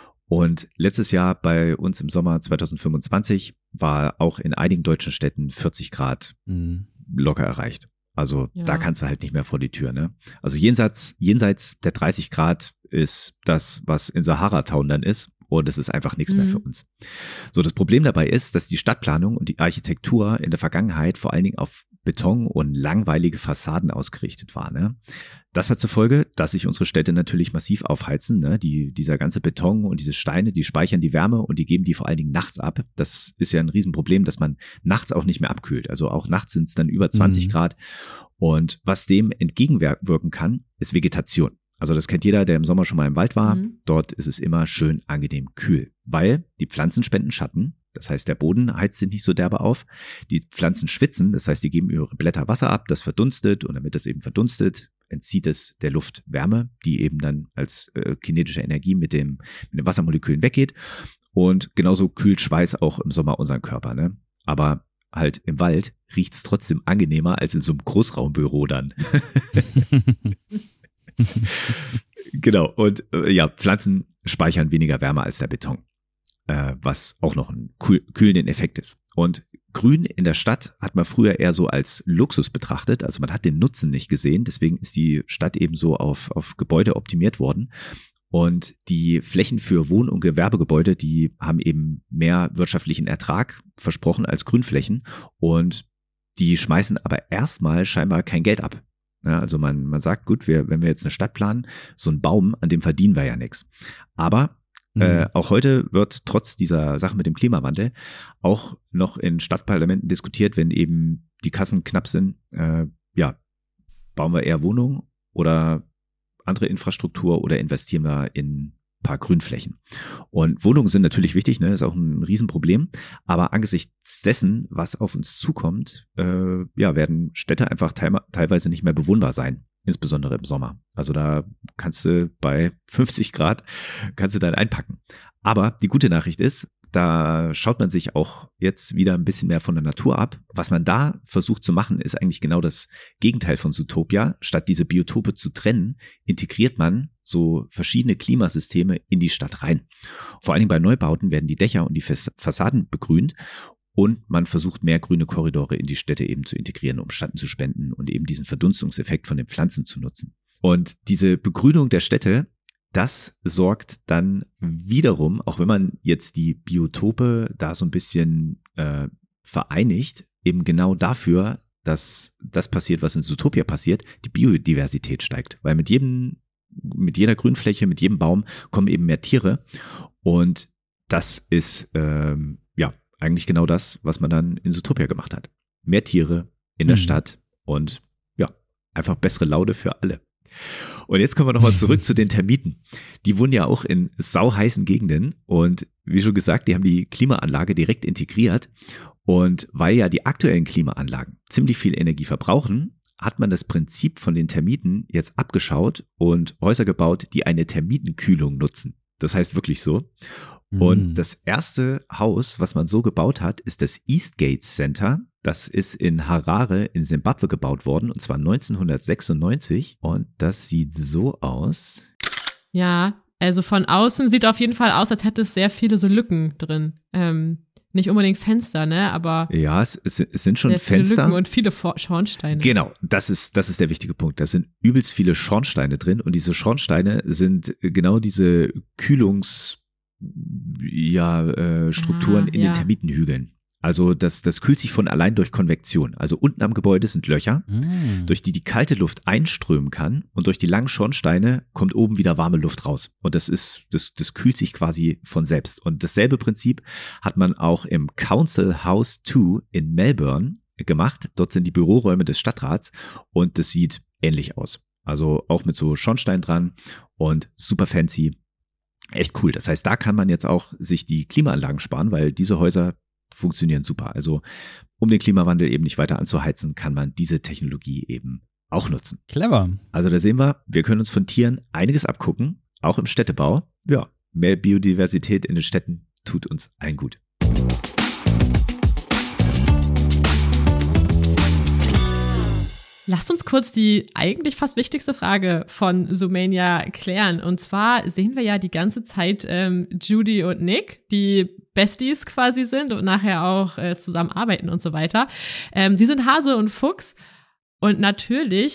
Und letztes Jahr bei uns im Sommer zweitausendfünfundzwanzig war auch in einigen deutschen Städten vierzig Grad Mhm. locker erreicht. Also Ja. da kannst du halt nicht mehr vor die Tür, ne? Also jenseits, jenseits der dreißig Grad ist das, was in Sahara Town dann ist. und es ist einfach nichts Mhm. mehr für uns. So, das Problem dabei ist, dass die Stadtplanung und die Architektur in der Vergangenheit vor allen Dingen auf Beton und langweilige Fassaden ausgerichtet war. Ne? Das hat zur Folge, dass sich unsere Städte natürlich massiv aufheizen. Ne? Die, dieser ganze Beton und diese Steine, die speichern die Wärme und die geben die vor allen Dingen nachts ab. Das ist ja ein Riesenproblem, dass man nachts auch nicht mehr abkühlt. Also auch nachts sind es dann über zwanzig Mhm. Grad. Und was dem entgegenwirken kann, ist Vegetation. Also das kennt jeder, der im Sommer schon mal im Wald war. Mhm. Dort ist es immer schön angenehm kühl, weil die Pflanzen spenden Schatten. Das heißt, der Boden heizt sich nicht so derbe auf. Die Pflanzen schwitzen, das heißt, die geben ihre Blätter Wasser ab, das verdunstet und damit das eben verdunstet, entzieht es der Luft Wärme, die eben dann als äh, kinetische Energie mit dem mit den Wassermolekülen weggeht. Und genauso kühlt Schweiß auch im Sommer unseren Körper, ne? Aber halt im Wald riecht's trotzdem angenehmer als in so einem Großraumbüro dann. Genau, und äh, ja, Pflanzen speichern weniger Wärme als der Beton, äh, was auch noch ein kühl, kühlenden Effekt ist. Und Grün in der Stadt hat man früher eher so als Luxus betrachtet, also man hat den Nutzen nicht gesehen, deswegen ist die Stadt eben so auf, auf Gebäude optimiert worden. Und die Flächen für Wohn- und Gewerbegebäude, die haben eben mehr wirtschaftlichen Ertrag versprochen als Grünflächen und die schmeißen aber erstmal scheinbar kein Geld ab. Ja, also man, man sagt, gut, wir, wenn wir jetzt eine Stadt planen, so ein Baum, an dem verdienen wir ja nichts. Aber Mhm. äh, auch heute wird trotz dieser Sache mit dem Klimawandel auch noch in Stadtparlamenten diskutiert, wenn eben die Kassen knapp sind, äh, ja, bauen wir eher Wohnungen oder andere Infrastruktur oder investieren wir in ein paar Grünflächen. Und Wohnungen sind natürlich wichtig, ne, ist auch ein Riesenproblem, aber angesichts dessen, was auf uns zukommt, äh, ja, werden Städte einfach teil- teilweise nicht mehr bewohnbar sein, insbesondere im Sommer. Also da kannst du bei fünfzig Grad, kannst du dann einpacken. Aber die gute Nachricht ist, da schaut man sich auch jetzt wieder ein bisschen mehr von der Natur ab. Was man da versucht zu machen, ist eigentlich genau das Gegenteil von Zootopia. Statt diese Biotope zu trennen, integriert man so verschiedene Klimasysteme in die Stadt rein. Vor allen Dingen bei Neubauten werden die Dächer und die Fassaden begrünt und man versucht mehr grüne Korridore in die Städte eben zu integrieren, um Schatten zu spenden und eben diesen Verdunstungseffekt von den Pflanzen zu nutzen. Und diese Begrünung der Städte, das sorgt dann wiederum, auch wenn man jetzt die Biotope da so ein bisschen äh, vereinigt, eben genau dafür, dass das passiert, was in Zootopia passiert, die Biodiversität steigt. Weil mit jedem, mit jeder Grünfläche, mit jedem Baum kommen eben mehr Tiere. Und das ist ähm, ja eigentlich genau das, was man dann in Zootopia gemacht hat. Mehr Tiere in der Mhm. Stadt und ja, einfach bessere Laune für alle. Und jetzt kommen wir nochmal zurück zu den Termiten. Die wohnen ja auch in sauheißen Gegenden und wie schon gesagt, die haben die Klimaanlage direkt integriert. Und weil ja die aktuellen Klimaanlagen ziemlich viel Energie verbrauchen, hat man das Prinzip von den Termiten jetzt abgeschaut und Häuser gebaut, die eine Termitenkühlung nutzen. Das heißt wirklich so. Und Mhm. das erste Haus, was man so gebaut hat, ist das Eastgate Center. Das ist in Harare in Simbabwe gebaut worden und zwar neunzehnhundertsechsundneunzig. Und das sieht so aus. Ja, also von außen sieht auf jeden Fall aus, als hätte es sehr viele so Lücken drin. Ähm, nicht unbedingt Fenster, ne, aber Ja, es, es, es sind schon sehr viele Fenster. Lücken und viele For- Schornsteine. Genau, das ist, das ist der wichtige Punkt. Da sind übelst viele Schornsteine drin und diese Schornsteine sind genau diese Kühlungs, ja, äh, Strukturen Ah, in ja. den Termitenhügeln. Also das, das kühlt sich von allein durch Konvektion. Also unten am Gebäude sind Löcher, Mhm. durch die die kalte Luft einströmen kann und durch die langen Schornsteine kommt oben wieder warme Luft raus. Und das ist, das, das kühlt sich quasi von selbst. Und dasselbe Prinzip hat man auch im Council House zwei in Melbourne gemacht. Dort sind die Büroräume des Stadtrats und das sieht ähnlich aus. Also auch mit so Schornstein dran und super fancy. Echt cool. Das heißt, da kann man jetzt auch sich die Klimaanlagen sparen, weil diese Häuser funktionieren super. Also um den Klimawandel eben nicht weiter anzuheizen, kann man diese Technologie eben auch nutzen. Clever. Also da sehen wir, wir können uns von Tieren einiges abgucken, auch im Städtebau. Ja, mehr Biodiversität in den Städten tut uns allen gut. Lasst uns kurz die eigentlich fast wichtigste Frage von Zoomania klären. Und zwar sehen wir ja die ganze Zeit ähm, Judy und Nick, die Besties quasi sind und nachher auch äh, zusammenarbeiten und so weiter. Ähm, die sind Hase und Fuchs. Und natürlich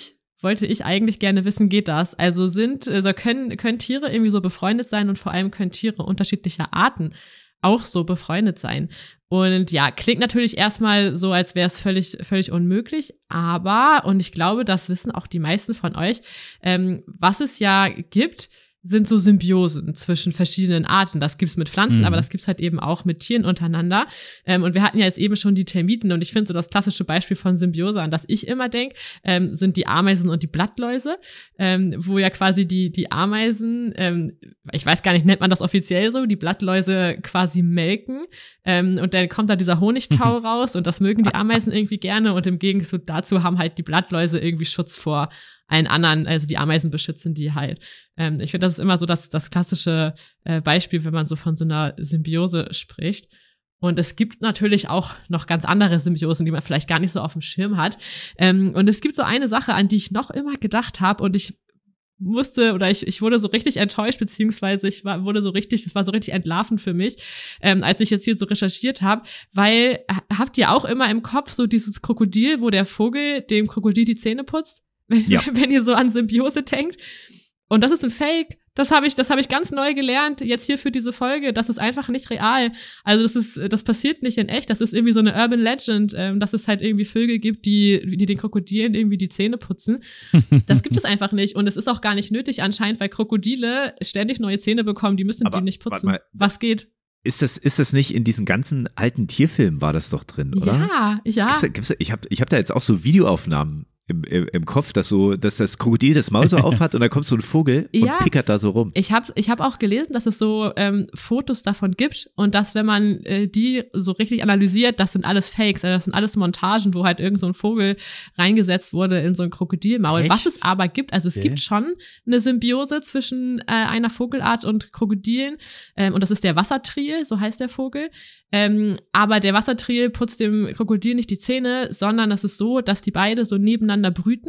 wollte ich eigentlich gerne wissen, geht das? Also sind, also können, können Tiere irgendwie so befreundet sein und vor allem können Tiere unterschiedlicher Arten auch so befreundet sein? Und ja, klingt natürlich erstmal so, als wäre es völlig, völlig unmöglich, aber, und ich glaube, das wissen auch die meisten von euch, ähm, was es ja gibt, sind so Symbiosen zwischen verschiedenen Arten. Das gibt's mit Pflanzen, mhm. aber das gibt's halt eben auch mit Tieren untereinander. Ähm, und wir hatten ja jetzt eben schon die Termiten und ich finde so das klassische Beispiel von Symbiose, an das ich immer denke, ähm, sind die Ameisen und die Blattläuse, ähm, wo ja quasi die die Ameisen, ähm, ich weiß gar nicht, nennt man das offiziell so, die Blattläuse quasi melken ähm, und dann kommt da dieser Honigtau raus und das mögen die Ameisen irgendwie gerne und im Gegenzug dazu haben halt die Blattläuse irgendwie Schutz vor allen anderen, also die Ameisen beschützen die halt. Ähm, ich finde, das ist immer so das, das klassische äh, Beispiel, wenn man so von so einer Symbiose spricht. Und es gibt natürlich auch noch ganz andere Symbiosen, die man vielleicht gar nicht so auf dem Schirm hat. Ähm, und es gibt so eine Sache, an die ich noch immer gedacht habe und ich musste oder ich ich wurde so richtig enttäuscht, beziehungsweise ich war, wurde so richtig, es war so richtig entlarvend für mich, ähm, als ich jetzt hier so recherchiert habe, weil habt ihr auch immer im Kopf so dieses Krokodil, wo der Vogel dem Krokodil die Zähne putzt? Wenn, ja. wenn ihr so an Symbiose denkt. Und das ist ein Fake. Das habe ich, das habe ich ganz neu gelernt, jetzt hier für diese Folge. Das ist einfach nicht real. Also das ist, das passiert nicht in echt. Das ist irgendwie so eine Urban Legend, ähm, dass es halt irgendwie Vögel gibt, die, die den Krokodilen irgendwie die Zähne putzen. Das gibt es einfach nicht. Und es ist auch gar nicht nötig anscheinend, weil Krokodile ständig neue Zähne bekommen. Die müssen Aber, die nicht putzen. mal, Was geht? Ist das, ist das nicht in diesen ganzen alten Tierfilmen war das doch drin, oder? Ja, ja. Gibt's, gibt's, ich habe ich hab da jetzt auch so Videoaufnahmen Im, im, im Kopf, dass so, dass das Krokodil das Maul so auf hat und dann kommt so ein Vogel und ja, pickert da so rum. Ich habe ich hab auch gelesen, dass es so ähm, Fotos davon gibt und dass, wenn man äh, die so richtig analysiert, das sind alles Fakes, also das sind alles Montagen, wo halt irgend so ein Vogel reingesetzt wurde in so ein Krokodilmaul. Echt? Was es aber gibt, also es Okay. gibt schon eine Symbiose zwischen äh, einer Vogelart und Krokodilen ähm, und das ist der Wassertriel, so heißt der Vogel. Ähm, aber der Wassertriel putzt dem Krokodil nicht die Zähne, sondern es ist so, dass die beide so nebeneinander brüten.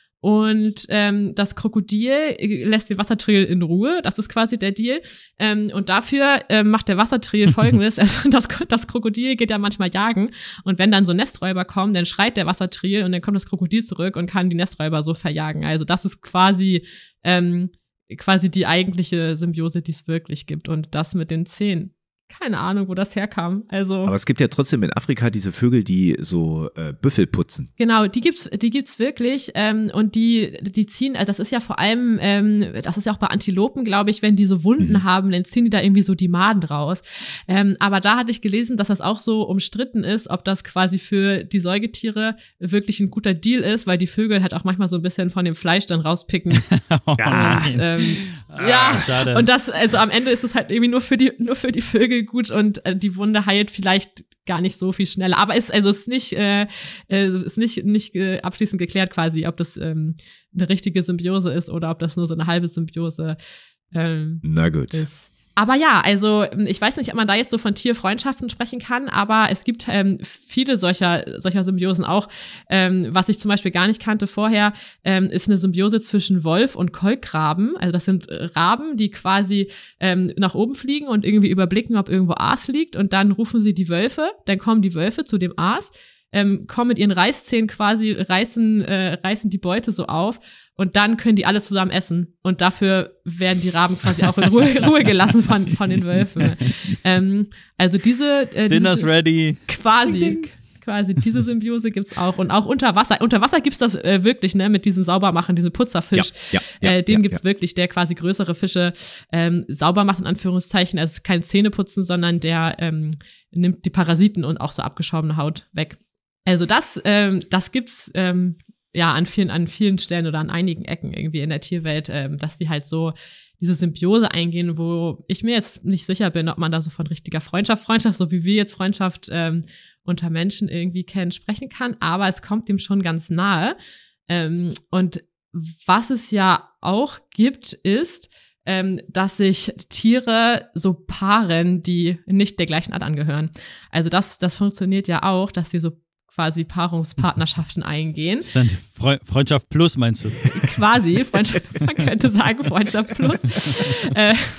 Und ähm, das Krokodil lässt den Wassertriel in Ruhe, das ist quasi der Deal. Ähm, und dafür ähm, macht der Wassertriel Folgendes, also das, das Krokodil geht ja manchmal jagen und wenn dann so Nesträuber kommen, dann schreit der Wassertriel und dann kommt das Krokodil zurück und kann die Nesträuber so verjagen. Also das ist quasi ähm, quasi die eigentliche Symbiose, die es wirklich gibt und das mit den Zähnen. Keine Ahnung, wo das herkam. Also Aber es gibt ja trotzdem in Afrika diese Vögel, die so äh, Büffel putzen. genau, die gibt's, die gibt's wirklich ähm, und die, die ziehen. Also das ist ja vor allem, ähm, das ist ja auch bei Antilopen, glaube ich, wenn die so Wunden mhm. haben, dann ziehen die da irgendwie so die Maden raus. Ähm, aber da hatte ich gelesen, dass das auch so umstritten ist, ob das quasi für die Säugetiere wirklich ein guter Deal ist, weil die Vögel halt auch manchmal so ein bisschen von dem Fleisch dann rauspicken. Ja. Und, ähm, Ah, ja, schade. und das, also am Ende ist es halt irgendwie nur für die, nur für die Vögel gut und äh, die Wunde heilt vielleicht gar nicht so viel schneller. Aber ist, also ist nicht, äh, ist nicht, nicht äh, abschließend geklärt quasi, ob das ähm, eine richtige Symbiose ist oder ob das nur so eine halbe Symbiose ähm, Na gut. ist. Aber ja, also ich weiß nicht, ob man da jetzt so von Tierfreundschaften sprechen kann, aber es gibt ähm, viele solcher solcher Symbiosen auch. Ähm, was ich zum Beispiel gar nicht kannte vorher, ähm, ist eine Symbiose zwischen Wolf und Kolkraben. Also das sind Raben, die quasi ähm, nach oben fliegen und irgendwie überblicken, ob irgendwo Aas liegt. Und dann rufen sie die Wölfe, dann kommen die Wölfe zu dem Aas, ähm, kommen mit ihren Reißzähnen quasi, reißen, äh, reißen die Beute so auf und dann können die alle zusammen essen. Und dafür werden die Raben quasi auch in Ruhe, Ruhe gelassen von, von den Wölfen. Ähm, also diese äh, Dinner's diese, ready. Quasi. Ding, ding. Quasi, diese Symbiose gibt's auch. Und auch unter Wasser. Unter Wasser gibt's das äh, wirklich, ne, mit diesem Saubermachen, diesem Putzerfisch. Ja, ja, ja, äh, den ja, gibt's ja. wirklich, der quasi größere Fische ähm, sauber macht, in Anführungszeichen. Also es ist kein Zähneputzen, sondern der ähm, nimmt die Parasiten und auch so abgeschobene Haut weg. Also das, ähm, das gibt's ähm, ja an vielen, an vielen Stellen oder an einigen Ecken irgendwie in der Tierwelt, ähm, dass die halt so diese Symbiose eingehen, wo ich mir jetzt nicht sicher bin, ob man da so von richtiger Freundschaft, Freundschaft, so wie wir jetzt Freundschaft ähm, unter Menschen irgendwie kennen, sprechen kann, aber es kommt dem schon ganz nahe. Ähm, und was es ja auch gibt, ist, ähm, dass sich Tiere so paaren, die nicht der gleichen Art angehören. Also das, das funktioniert ja auch, dass sie so quasi Paarungspartnerschaften eingehen. Das ist dann Fre- Freundschaft plus, meinst du? Quasi, Freundschaft, man könnte sagen Freundschaft plus. äh,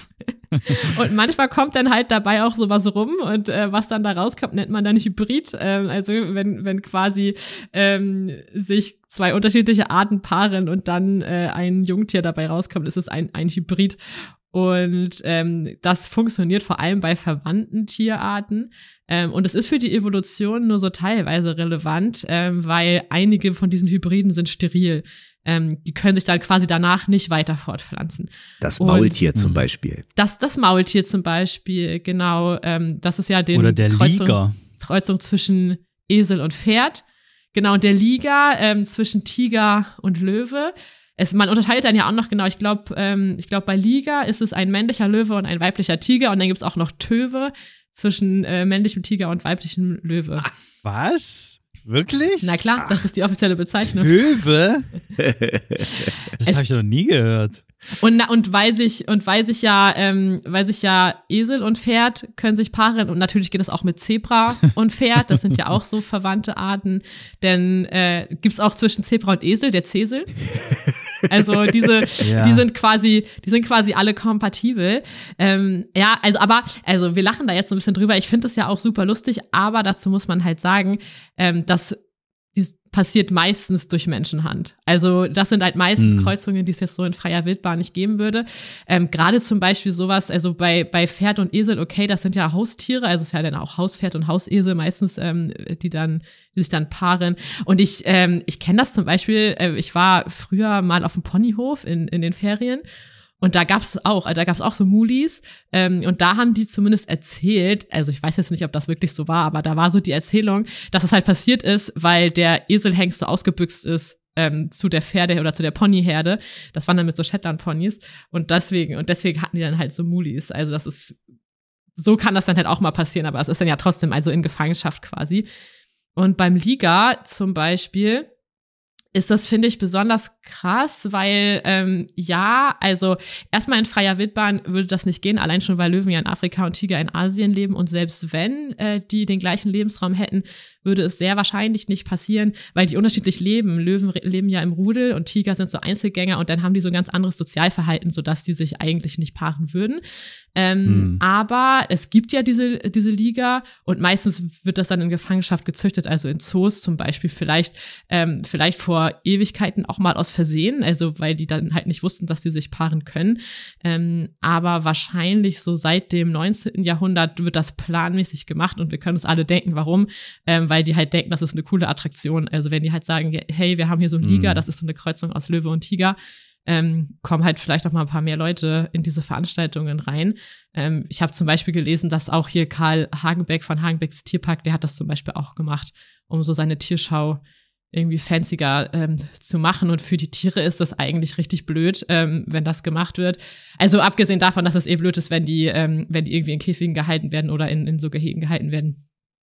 Und manchmal kommt dann halt dabei auch sowas rum und äh, was dann da rauskommt, nennt man dann Hybrid. Ähm, also wenn wenn quasi ähm, sich zwei unterschiedliche Arten paaren und dann äh, ein Jungtier dabei rauskommt, ist es ein ein Hybrid. Und ähm, das funktioniert vor allem bei verwandten Tierarten. Ähm, und es ist für die Evolution nur so teilweise relevant, ähm, weil einige von diesen Hybriden sind steril. Ähm, die können sich dann quasi danach nicht weiter fortpflanzen. Das Maultier und, zum Beispiel. Das, das Maultier zum Beispiel, genau. Ähm, das ist ja den Oder der Kreuzung, Liger. Kreuzung zwischen Esel und Pferd. Genau, und der Liger ähm, zwischen Tiger und Löwe. Es, man unterscheidet dann ja auch noch genau, ich glaube, ähm, ich glaube, bei Liger ist es ein männlicher Löwe und ein weiblicher Tiger und dann gibt's auch noch Töwe zwischen äh, männlichem Tiger und weiblichem Löwe. Ach, was? Wirklich? Na klar, das ist die offizielle Bezeichnung. Löwe? Das habe ich noch nie gehört. Und, und weil sich, und weil sich ja, ähm, weil sich ja Esel und Pferd können sich paaren und natürlich geht es auch mit Zebra und Pferd, das sind ja auch so verwandte Arten, denn äh, gibt's auch zwischen Zebra und Esel, der Zesel. Also diese, ja. die sind quasi, die sind quasi alle kompatibel. Ähm, ja, also aber, also wir lachen da jetzt so ein bisschen drüber. Ich finde das ja auch super lustig, aber dazu muss man halt sagen, ähm, dass dies passiert meistens durch Menschenhand. Also das sind halt meistens mhm. Kreuzungen, die es jetzt so in freier Wildbahn nicht geben würde. Ähm, Gerade zum Beispiel sowas, also bei bei Pferd und Esel, okay, das sind ja Haustiere, also es ist ja dann auch Hauspferd und Hausesel meistens, ähm, die dann die sich dann paaren. Und ich ähm, ich kenne das zum Beispiel, äh, ich war früher mal auf dem Ponyhof in in den Ferien. Und da gab's auch, da gab's auch so Mulis, ähm, und da haben die zumindest erzählt, also ich weiß jetzt nicht, ob das wirklich so war, aber da war so die Erzählung, dass es halt passiert ist, weil der Eselhengst so ausgebüxt ist ähm, zu der Pferde- oder zu der Ponyherde. Das waren dann mit so Shetland-Ponys und deswegen, und deswegen hatten die dann halt so Mulis. Also das ist, so kann das dann halt auch mal passieren, aber es ist dann ja trotzdem also in Gefangenschaft quasi. Und beim Liger zum Beispiel ist das, finde ich, besonders krass, weil, ähm, ja, also erstmal in freier Wildbahn würde das nicht gehen, allein schon, weil Löwen ja in Afrika und Tiger in Asien leben und selbst wenn äh, die den gleichen Lebensraum hätten, würde es sehr wahrscheinlich nicht passieren, weil die unterschiedlich leben. Löwen leben ja im Rudel und Tiger sind so Einzelgänger und dann haben die so ein ganz anderes Sozialverhalten, sodass die sich eigentlich nicht paaren würden. Ähm, hm. Aber es gibt ja diese, diese Liga und meistens wird das dann in Gefangenschaft gezüchtet, also in Zoos zum Beispiel, vielleicht, ähm, vielleicht vor Ewigkeiten auch mal aus Versehen, also weil die dann halt nicht wussten, dass die sich paaren können. Ähm, aber wahrscheinlich so seit dem neunzehnten Jahrhundert wird das planmäßig gemacht und wir können uns alle denken, warum, ähm, weil die halt denken, das ist eine coole Attraktion. Also wenn die halt sagen, hey, wir haben hier so ein Liga, das ist so eine Kreuzung aus Löwe und Tiger, ähm, kommen halt vielleicht auch mal ein paar mehr Leute in diese Veranstaltungen rein. Ähm, ich habe zum Beispiel gelesen, dass auch hier Karl Hagenbeck von Hagenbecks Tierpark, der hat das zum Beispiel auch gemacht, um so seine Tierschau irgendwie fancier ähm, zu machen. Und für die Tiere ist das eigentlich richtig blöd, ähm, wenn das gemacht wird. Also abgesehen davon, dass es eh blöd ist, wenn die, ähm, wenn die irgendwie in Käfigen gehalten werden oder in, in so Gehegen gehalten werden.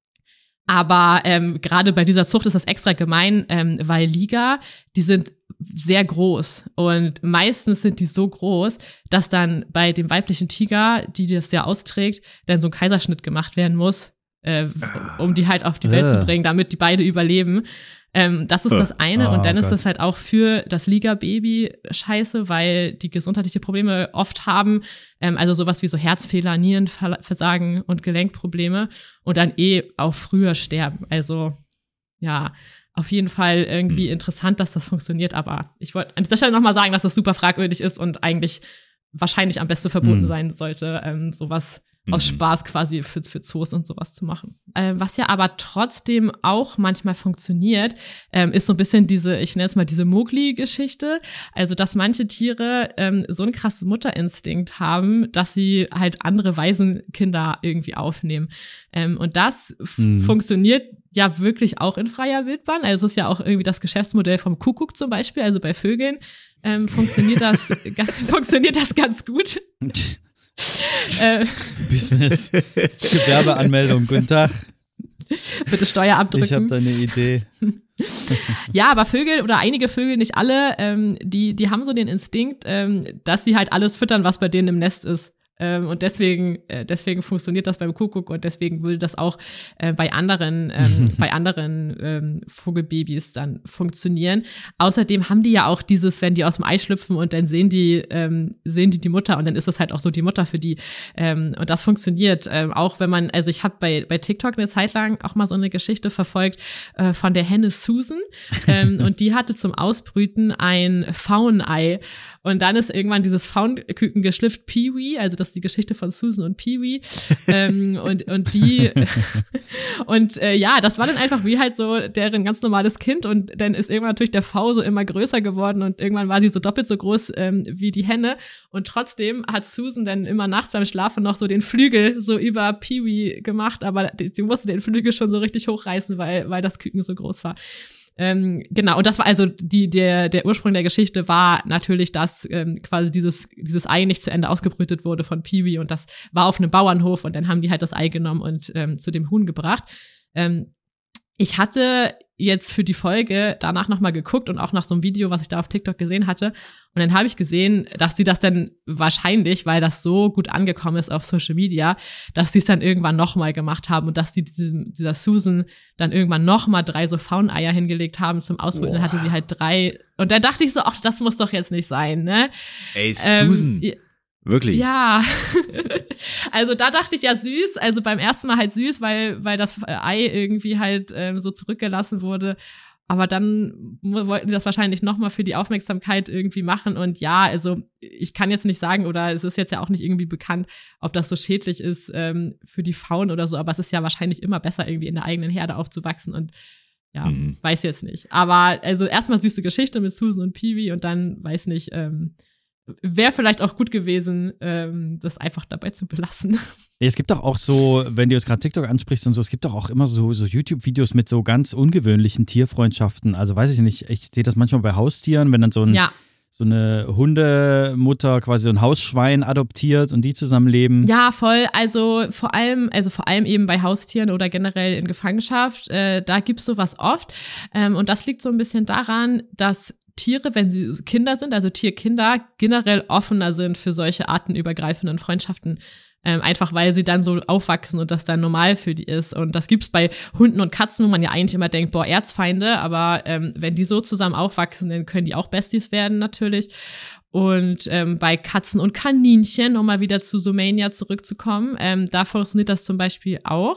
Aber ähm, gerade bei dieser Zucht ist das extra gemein, ähm, weil Liger, die sind sehr groß und meistens sind die so groß, dass dann bei dem weiblichen Tiger, die das ja austrägt, dann so ein Kaiserschnitt gemacht werden muss, äh, um die halt auf die Welt äh. zu bringen, damit die beide überleben. Ähm, das ist das eine. Oh, und dann Gott. ist das halt auch für das Liga-Baby scheiße, weil die gesundheitliche Probleme oft haben. Ähm, also sowas wie so Herzfehler, Nierenversagen und Gelenkprobleme. Und dann eh auch früher sterben. Also ja, auf jeden Fall irgendwie interessant, dass das funktioniert. Aber ich wollte an dieser Stelle nochmal sagen, dass das super fragwürdig ist und eigentlich wahrscheinlich am besten verboten mhm. sein sollte, ähm, sowas aus Spaß quasi für, für Zoos und sowas zu machen. Ähm, was ja aber trotzdem auch manchmal funktioniert, ähm, ist so ein bisschen diese, ich nenne es mal diese Mowgli-Geschichte. Also, dass manche Tiere ähm, so einen krassen Mutterinstinkt haben, dass sie halt andere Waisenkinder irgendwie aufnehmen. Ähm, und das mhm. funktioniert ja wirklich auch in freier Wildbahn. Also, es ist ja auch irgendwie das Geschäftsmodell vom Kuckuck zum Beispiel, also bei Vögeln ähm, funktioniert das, funktioniert das ganz gut. äh, Business. Gewerbeanmeldung. Guten Tag. Bitte Steuer abdrücken. Ich habe da eine Idee. Ja, aber Vögel oder einige Vögel, nicht alle, ähm, die, die haben so den Instinkt, ähm, dass sie halt alles füttern, was bei denen im Nest ist. Ähm, und deswegen, äh, deswegen funktioniert das beim Kuckuck und deswegen würde das auch äh, bei anderen, ähm, bei anderen ähm, Vogelbabys dann funktionieren. Außerdem haben die ja auch dieses, wenn die aus dem Ei schlüpfen und dann sehen die, ähm, sehen die die Mutter und dann ist das halt auch so die Mutter für die. Ähm, und das funktioniert ähm, auch, wenn man, also ich habe bei bei TikTok eine Zeit lang auch mal so eine Geschichte verfolgt äh, von der Henne Susan ähm, und die hatte zum Ausbrüten ein Faunei. Und dann ist irgendwann dieses Faunküken geschlüpft, Pee-wee, also das ist die Geschichte von Susan und Pee-wee. ähm, und, und die, und äh, ja, das war dann einfach wie halt so deren ganz normales Kind. Und dann ist irgendwann natürlich der V so immer größer geworden und irgendwann war sie so doppelt so groß ähm, wie die Henne. Und trotzdem hat Susan dann immer nachts beim Schlafen noch so den Flügel so über Pee-wee gemacht, aber sie musste den Flügel schon so richtig hochreißen, weil, weil das Küken so groß war. Ähm, genau, und das war also die, der, der Ursprung der Geschichte war natürlich, dass ähm, quasi dieses, dieses Ei nicht zu Ende ausgebrütet wurde von Pee-wee und das war auf einem Bauernhof und dann haben die halt das Ei genommen und ähm, zu dem Huhn gebracht. Ähm, ich hatte jetzt für die Folge danach nochmal geguckt und auch nach so einem Video, was ich da auf TikTok gesehen hatte. Und dann habe ich gesehen, dass sie das dann wahrscheinlich, weil das so gut angekommen ist auf Social Media, dass sie es dann irgendwann nochmal gemacht haben und dass die diese, dieser Susan dann irgendwann nochmal drei so Fauneier hingelegt haben zum Ausbrüten. Dann hatte sie halt drei. Und dann dachte ich so, ach, das muss doch jetzt nicht sein, ne? Ey, Susan. Ähm, Wirklich? Ja, also da dachte ich ja süß, also beim ersten Mal halt süß, weil weil das Ei irgendwie halt ähm, so zurückgelassen wurde, aber dann wollten die das wahrscheinlich nochmal für die Aufmerksamkeit irgendwie machen und ja, also ich kann jetzt nicht sagen oder es ist jetzt ja auch nicht irgendwie bekannt, ob das so schädlich ist ähm, für die Faunen oder so, aber es ist ja wahrscheinlich immer besser, irgendwie in der eigenen Herde aufzuwachsen und ja, mhm. weiß jetzt nicht. Aber also erstmal süße Geschichte mit Susan und Pee-wee und dann weiß nicht, ähm, wäre vielleicht auch gut gewesen, ähm, das einfach dabei zu belassen. Es gibt doch auch so, wenn du jetzt gerade TikTok ansprichst und so, es gibt doch auch immer so, so YouTube-Videos mit so ganz ungewöhnlichen Tierfreundschaften. Also weiß ich nicht, ich sehe das manchmal bei Haustieren, wenn dann so, ein, ja. so eine Hundemutter quasi so ein Hausschwein adoptiert und die zusammenleben. Ja, voll. Also vor allem, also vor allem eben bei Haustieren oder generell in Gefangenschaft, äh, da gibt's sowas oft. Ähm, und das liegt so ein bisschen daran, dass Tiere, wenn sie Kinder sind, also Tierkinder, generell offener sind für solche artenübergreifenden Freundschaften. Ähm, einfach weil sie dann so aufwachsen und das dann normal für die ist. Und das gibt's bei Hunden und Katzen, wo man ja eigentlich immer denkt, boah, Erzfeinde, aber ähm, wenn die so zusammen aufwachsen, dann können die auch Besties werden natürlich. Und ähm, bei Katzen und Kaninchen, um mal wieder zu Zoomania zurückzukommen, ähm, da funktioniert das zum Beispiel auch.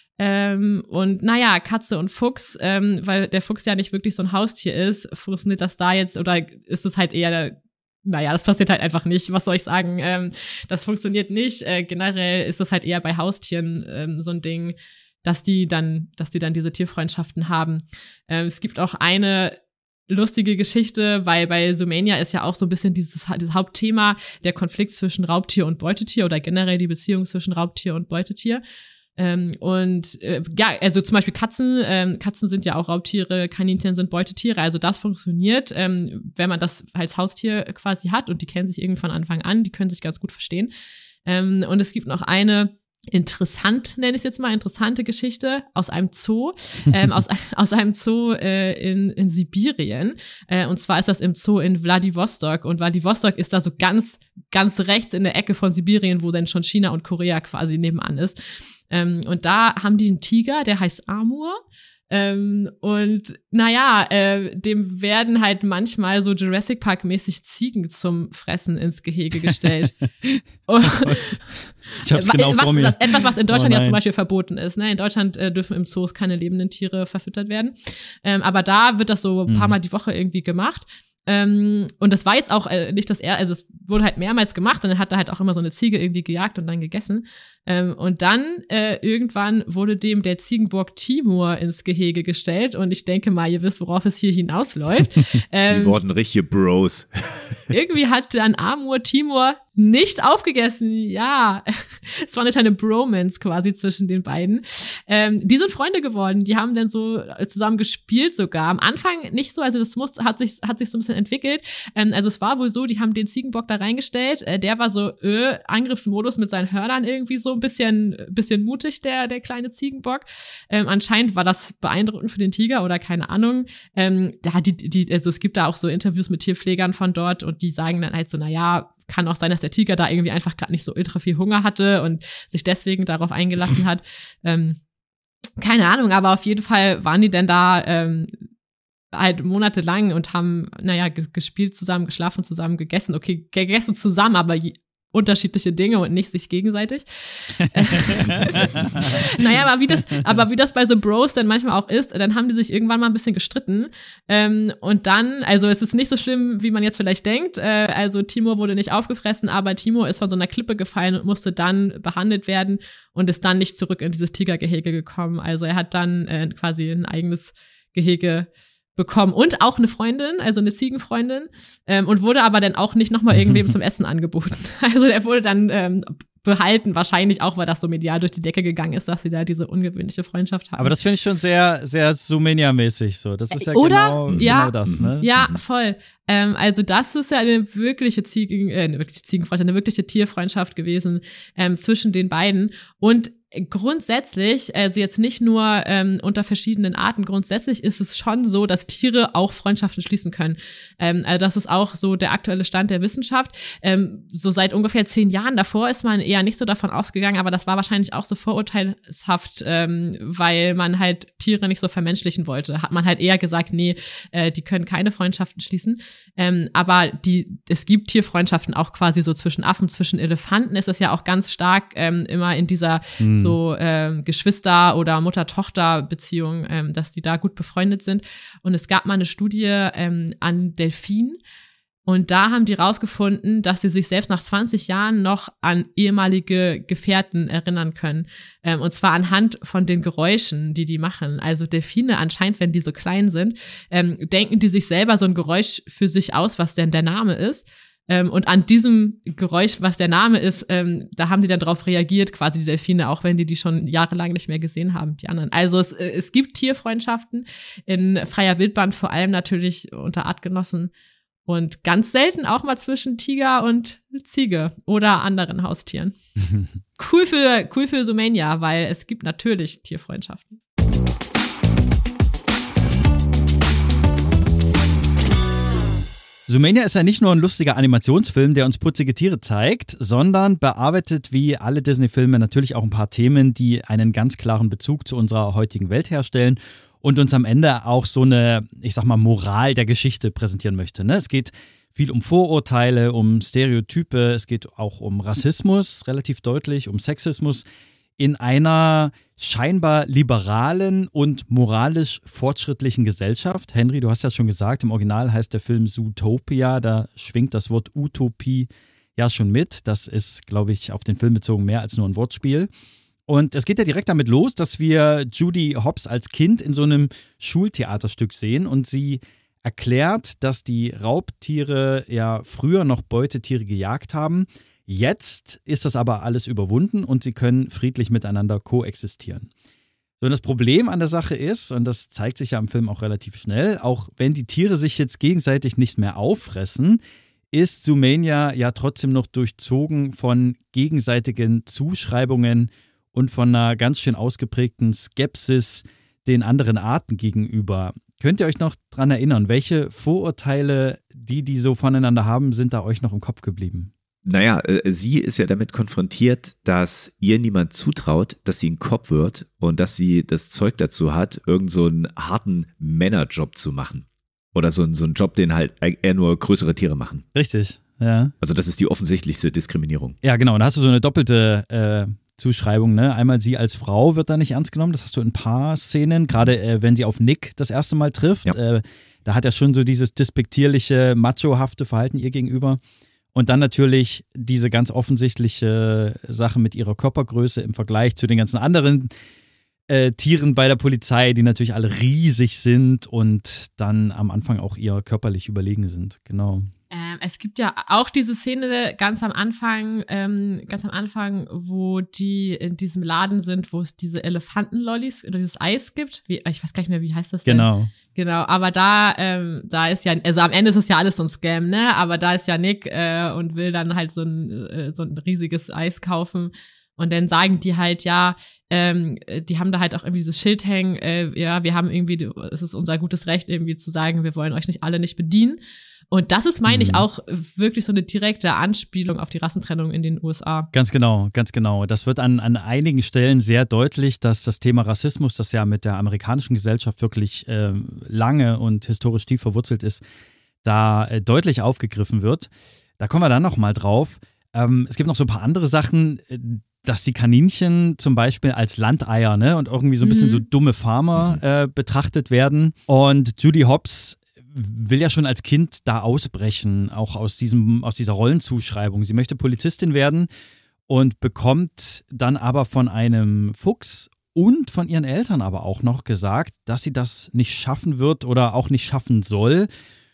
Ähm, und naja, Katze und Fuchs, ähm, weil der Fuchs ja nicht wirklich so ein Haustier ist, funktioniert das da jetzt oder ist es halt eher, naja, das passiert halt einfach nicht, was soll ich sagen, ähm, das funktioniert nicht, äh, generell ist es halt eher bei Haustieren ähm, so ein Ding, dass die dann, dass die dann diese Tierfreundschaften haben. Ähm, es gibt auch eine lustige Geschichte, weil bei Zoomania ist ja auch so ein bisschen dieses, dieses Hauptthema, der Konflikt zwischen Raubtier und Beutetier oder generell die Beziehung zwischen Raubtier und Beutetier. Ähm, und äh, ja, also zum Beispiel Katzen, ähm, Katzen sind ja auch Raubtiere, Kaninchen sind Beutetiere, also das funktioniert, ähm, wenn man das als Haustier quasi hat und die kennen sich irgendwie von Anfang an, die können sich ganz gut verstehen. Ähm, und es gibt noch eine interessant, nenne ich es jetzt mal, interessante Geschichte aus einem Zoo, ähm, aus, aus einem Zoo äh, in, in Sibirien. Äh, und zwar ist das im Zoo in Wladiwostok. Und Wladiwostok ist da so ganz, ganz rechts in der Ecke von Sibirien, wo dann schon China und Korea quasi nebenan ist. Ähm, und da haben die einen Tiger, der heißt Amur. Ähm, und naja, äh, dem werden halt manchmal so Jurassic Park-mäßig Ziegen zum Fressen ins Gehege gestellt. Und ich hab's genau was, vor mir. Das, etwas, was in Deutschland oh ja zum Beispiel verboten ist. Ne? In Deutschland äh, dürfen im Zoos keine lebenden Tiere verfüttert werden. Ähm, aber da wird das so ein paar Mal die Woche irgendwie gemacht. Ähm, und das war jetzt auch äh, nicht das er, also es wurde halt mehrmals gemacht und dann hat er halt auch immer so eine Ziege irgendwie gejagt und dann gegessen. Ähm, und dann äh, irgendwann wurde dem der Ziegenbock Timur ins Gehege gestellt und ich denke mal, ihr wisst, worauf es hier hinausläuft. ähm, Die wurden richtige Bros. Irgendwie hat dann Amur Timur nicht aufgegessen. Ja, es war eine kleine Bromance quasi zwischen den beiden. Ähm, die sind Freunde geworden. Die haben dann so zusammen gespielt sogar. Am Anfang nicht so, also das muss, hat sich hat sich so ein bisschen entwickelt. Ähm, also es war wohl so, die haben den Ziegenbock da reingestellt. Äh, der war so äh, Angriffsmodus mit seinen Hörnern irgendwie so ein bisschen bisschen mutig, der der kleine Ziegenbock. Ähm, anscheinend war das beeindruckend für den Tiger oder keine Ahnung. Ähm, da die die also es gibt da auch so Interviews mit Tierpflegern von dort und die sagen dann halt so, na ja, kann auch sein, dass der Tiger da irgendwie einfach gerade nicht so ultra viel Hunger hatte und sich deswegen darauf eingelassen hat. ähm, keine Ahnung, aber auf jeden Fall waren die denn da ähm, halt monatelang und haben, naja, gespielt zusammen, geschlafen zusammen, gegessen. Okay, gegessen zusammen, aber je, unterschiedliche Dinge und nicht sich gegenseitig. naja, aber wie, das, aber wie das bei so Bros dann manchmal auch ist, dann haben die sich irgendwann mal ein bisschen gestritten. Ähm, und dann, also es ist nicht so schlimm, wie man jetzt vielleicht denkt. Äh, also Timur wurde nicht aufgefressen, aber Timur ist von so einer Klippe gefallen und musste dann behandelt werden und ist dann nicht zurück in dieses Tigergehege gekommen. Also er hat dann äh, quasi ein eigenes Gehege bekommen und auch eine Freundin, also eine Ziegenfreundin, ähm, und wurde aber dann auch nicht nochmal irgendwem zum Essen angeboten. Also er wurde dann ähm, behalten, wahrscheinlich auch, weil das so medial durch die Decke gegangen ist, dass sie da diese ungewöhnliche Freundschaft haben. Aber das finde ich schon sehr, sehr Zoomania-mäßig so. Das ist ja Oder? genau, ja. genau das, ne? Ja, voll. Ähm, also das ist ja eine wirkliche Ziegen, äh, eine wirkliche Ziegenfreundschaft, eine wirkliche Tierfreundschaft gewesen ähm, zwischen den beiden. Und grundsätzlich, also jetzt nicht nur ähm, unter verschiedenen Arten, grundsätzlich ist es schon so, dass Tiere auch Freundschaften schließen können. Ähm, also das ist auch so der aktuelle Stand der Wissenschaft. Ähm, so seit ungefähr zehn Jahren davor ist man eher nicht so davon ausgegangen, aber das war wahrscheinlich auch so vorurteilshaft, ähm, weil man halt Tiere nicht so vermenschlichen wollte. Hat man halt eher gesagt, nee, äh, die können keine Freundschaften schließen. Ähm, aber die, es gibt Tierfreundschaften auch quasi so zwischen Affen, zwischen Elefanten ist es ja auch ganz stark ähm, immer in dieser hm. so ähm, Geschwister- oder Mutter-Tochter-Beziehung, ähm, dass die da gut befreundet sind. Und es gab mal eine Studie ähm, an Delfinen. Und da haben die rausgefunden, dass sie sich selbst nach zwanzig Jahren noch an ehemalige Gefährten erinnern können. Ähm, und zwar anhand von den Geräuschen, die die machen. Also Delfine anscheinend, wenn die so klein sind, ähm, denken die sich selber so ein Geräusch für sich aus, was denn der Name ist. Ähm, und an diesem Geräusch, was der Name ist, ähm, da haben die dann drauf reagiert, quasi die Delfine, auch wenn die die schon jahrelang nicht mehr gesehen haben, die anderen. Also es, es gibt Tierfreundschaften in freier Wildbahn, vor allem natürlich unter Artgenossen. Und ganz selten auch mal zwischen Tiger und Ziege oder anderen Haustieren. Cool für, cool für Zoomania, weil es gibt natürlich Tierfreundschaften. Zoomania ist ja nicht nur ein lustiger Animationsfilm, der uns putzige Tiere zeigt, sondern bearbeitet wie alle Disney-Filme natürlich auch ein paar Themen, die einen ganz klaren Bezug zu unserer heutigen Welt herstellen und uns am Ende auch so eine, ich sag mal, Moral der Geschichte präsentieren möchte. Ne? Es geht viel um Vorurteile, um Stereotype, es geht auch um Rassismus, relativ deutlich, um Sexismus in einer scheinbar liberalen und moralisch fortschrittlichen Gesellschaft. Henry, du hast ja schon gesagt, im Original heißt der Film Zootopia, da schwingt das Wort Utopie ja schon mit. Das ist, glaube ich, auf den Film bezogen mehr als nur ein Wortspiel. Und es geht ja direkt damit los, dass wir Judy Hopps als Kind in so einem Schultheaterstück sehen und sie erklärt, dass die Raubtiere ja früher noch Beutetiere gejagt haben. Jetzt ist das aber alles überwunden und sie können friedlich miteinander koexistieren. So, und das Problem an der Sache ist, und das zeigt sich ja im Film auch relativ schnell, auch wenn die Tiere sich jetzt gegenseitig nicht mehr auffressen, ist Zoomania ja trotzdem noch durchzogen von gegenseitigen Zuschreibungen und von einer ganz schön ausgeprägten Skepsis den anderen Arten gegenüber. Könnt ihr euch noch dran erinnern, welche Vorurteile, die die so voneinander haben, sind da euch noch im Kopf geblieben? Naja, äh, sie ist ja damit konfrontiert, dass ihr niemand zutraut, dass sie ein Cop wird und dass sie das Zeug dazu hat, irgend so einen harten Männerjob zu machen. Oder so, so einen Job, den halt eher nur größere Tiere machen. Richtig, ja. Also das ist die offensichtlichste Diskriminierung. Ja, genau. Und da hast du so eine doppelte äh, Zuschreibung, ne? Einmal sie als Frau wird da nicht ernst genommen, das hast du in ein paar Szenen, gerade äh, wenn sie auf Nick das erste Mal trifft. Ja. Äh, da hat er schon so dieses despektierliche, machohafte Verhalten ihr gegenüber. Und dann natürlich diese ganz offensichtliche Sache mit ihrer Körpergröße im Vergleich zu den ganzen anderen äh, Tieren bei der Polizei, die natürlich alle riesig sind und dann am Anfang auch ihr körperlich überlegen sind. Genau. Ähm, es gibt ja auch diese Szene ganz am Anfang, ähm, ganz am Anfang, wo die in diesem Laden sind, wo es diese Elefantenlollis oder dieses Eis gibt. Wie, ich weiß gar nicht mehr, wie heißt das denn? Genau. Genau, aber da, ähm, da ist ja, also am Ende ist es ja alles so ein Scam, ne? Aber da ist ja Nick äh, und will dann halt so ein, äh, so ein riesiges Eis kaufen. Und dann sagen die halt, ja, ähm, die haben da halt auch irgendwie dieses Schild hängen, äh, ja, wir haben irgendwie, es ist unser gutes Recht irgendwie zu sagen, wir wollen euch nicht alle nicht bedienen. Und das ist, meine ich, auch wirklich so eine direkte Anspielung auf die Rassentrennung in den U S A. Ganz genau, ganz genau. Das wird an, an einigen Stellen sehr deutlich, dass das Thema Rassismus, das ja mit der amerikanischen Gesellschaft wirklich äh, lange und historisch tief verwurzelt ist, da äh, deutlich aufgegriffen wird. Da kommen wir dann nochmal drauf. Ähm, es gibt noch so ein paar andere Sachen, dass die Kaninchen zum Beispiel als Landeier, ne, und irgendwie so ein bisschen mhm. so dumme Farmer äh, betrachtet werden. Und Judy Hopps will ja schon als Kind da ausbrechen, auch aus diesem, aus dieser Rollenzuschreibung. Sie möchte Polizistin werden und bekommt dann aber von einem Fuchs und von ihren Eltern aber auch noch gesagt, dass sie das nicht schaffen wird oder auch nicht schaffen soll.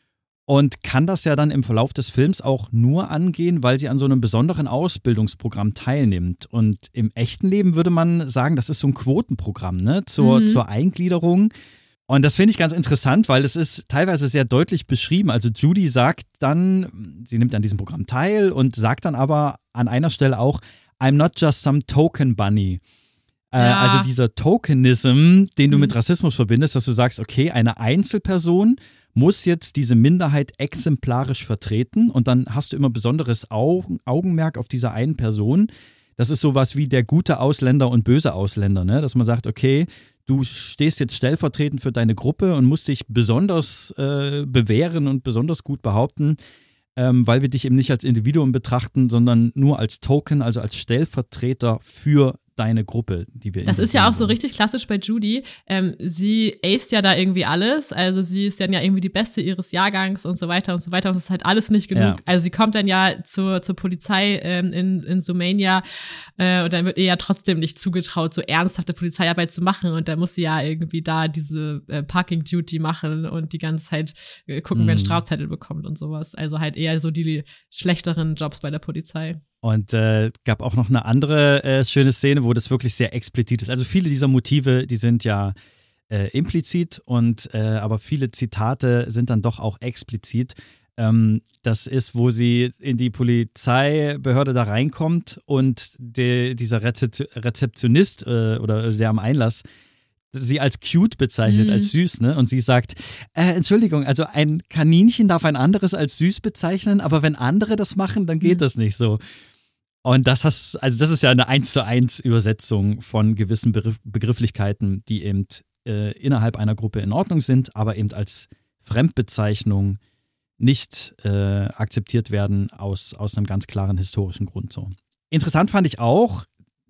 Und kann das ja dann im Verlauf des Films auch nur angehen, weil sie an so einem besonderen Ausbildungsprogramm teilnimmt. Und im echten Leben würde man sagen, das ist so ein Quotenprogramm, ne, zur, mhm. zur Eingliederung. Und das finde ich ganz interessant, weil es ist teilweise sehr deutlich beschrieben. Also Judy sagt dann, sie nimmt an diesem Programm teil und sagt dann aber an einer Stelle auch, I'm not just some token bunny. Ja. Äh, also dieser Tokenism, den du mhm. mit Rassismus verbindest, dass du sagst, okay, eine Einzelperson muss jetzt diese Minderheit exemplarisch vertreten und dann hast du immer besonderes Augen, Augenmerk auf diese einen Person. Das ist sowas wie der gute Ausländer und böse Ausländer, ne? Dass man sagt, okay, du stehst jetzt stellvertretend für deine Gruppe und musst dich besonders äh, bewähren und besonders gut behaupten, ähm, weil wir dich eben nicht als Individuum betrachten, sondern nur als Token, also als Stellvertreter für deine Gruppe, die wir. Das ist ja auch so richtig klassisch bei Judy. Ähm, sie aced ja da irgendwie alles. Also sie ist dann ja irgendwie die Beste ihres Jahrgangs und so weiter und so weiter. Und das ist halt alles nicht genug. Ja. Also sie kommt dann ja zur, zur Polizei ähm, in, in Sumania äh, und dann wird ihr ja trotzdem nicht zugetraut, so ernsthafte Polizeiarbeit zu machen. Und dann muss sie ja irgendwie da diese äh, Parking-Duty machen und die ganze Zeit äh, gucken, mhm. wer einen Strafzettel bekommt und sowas. Also halt eher so die schlechteren Jobs bei der Polizei. Und äh, gab auch noch eine andere äh, schöne Szene, wo das wirklich sehr explizit ist. Also viele dieser Motive, die sind ja äh, implizit, und äh, aber viele Zitate sind dann doch auch explizit. Ähm, das ist, wo sie in die Polizeibehörde da reinkommt und de, dieser Rezep- Rezeptionist äh, oder der am Einlass sie als cute bezeichnet, mhm. als süß, ne? Und sie sagt, äh, Entschuldigung, also ein Kaninchen darf ein anderes als süß bezeichnen, aber wenn andere das machen, dann geht mhm. das nicht so. Und das hast, also das ist ja eine eins zu eins Übersetzung von gewissen Begriff, Begrifflichkeiten, die eben äh, innerhalb einer Gruppe in Ordnung sind, aber eben als Fremdbezeichnung nicht äh, akzeptiert werden aus, aus einem ganz klaren historischen Grund. So. Interessant fand ich auch,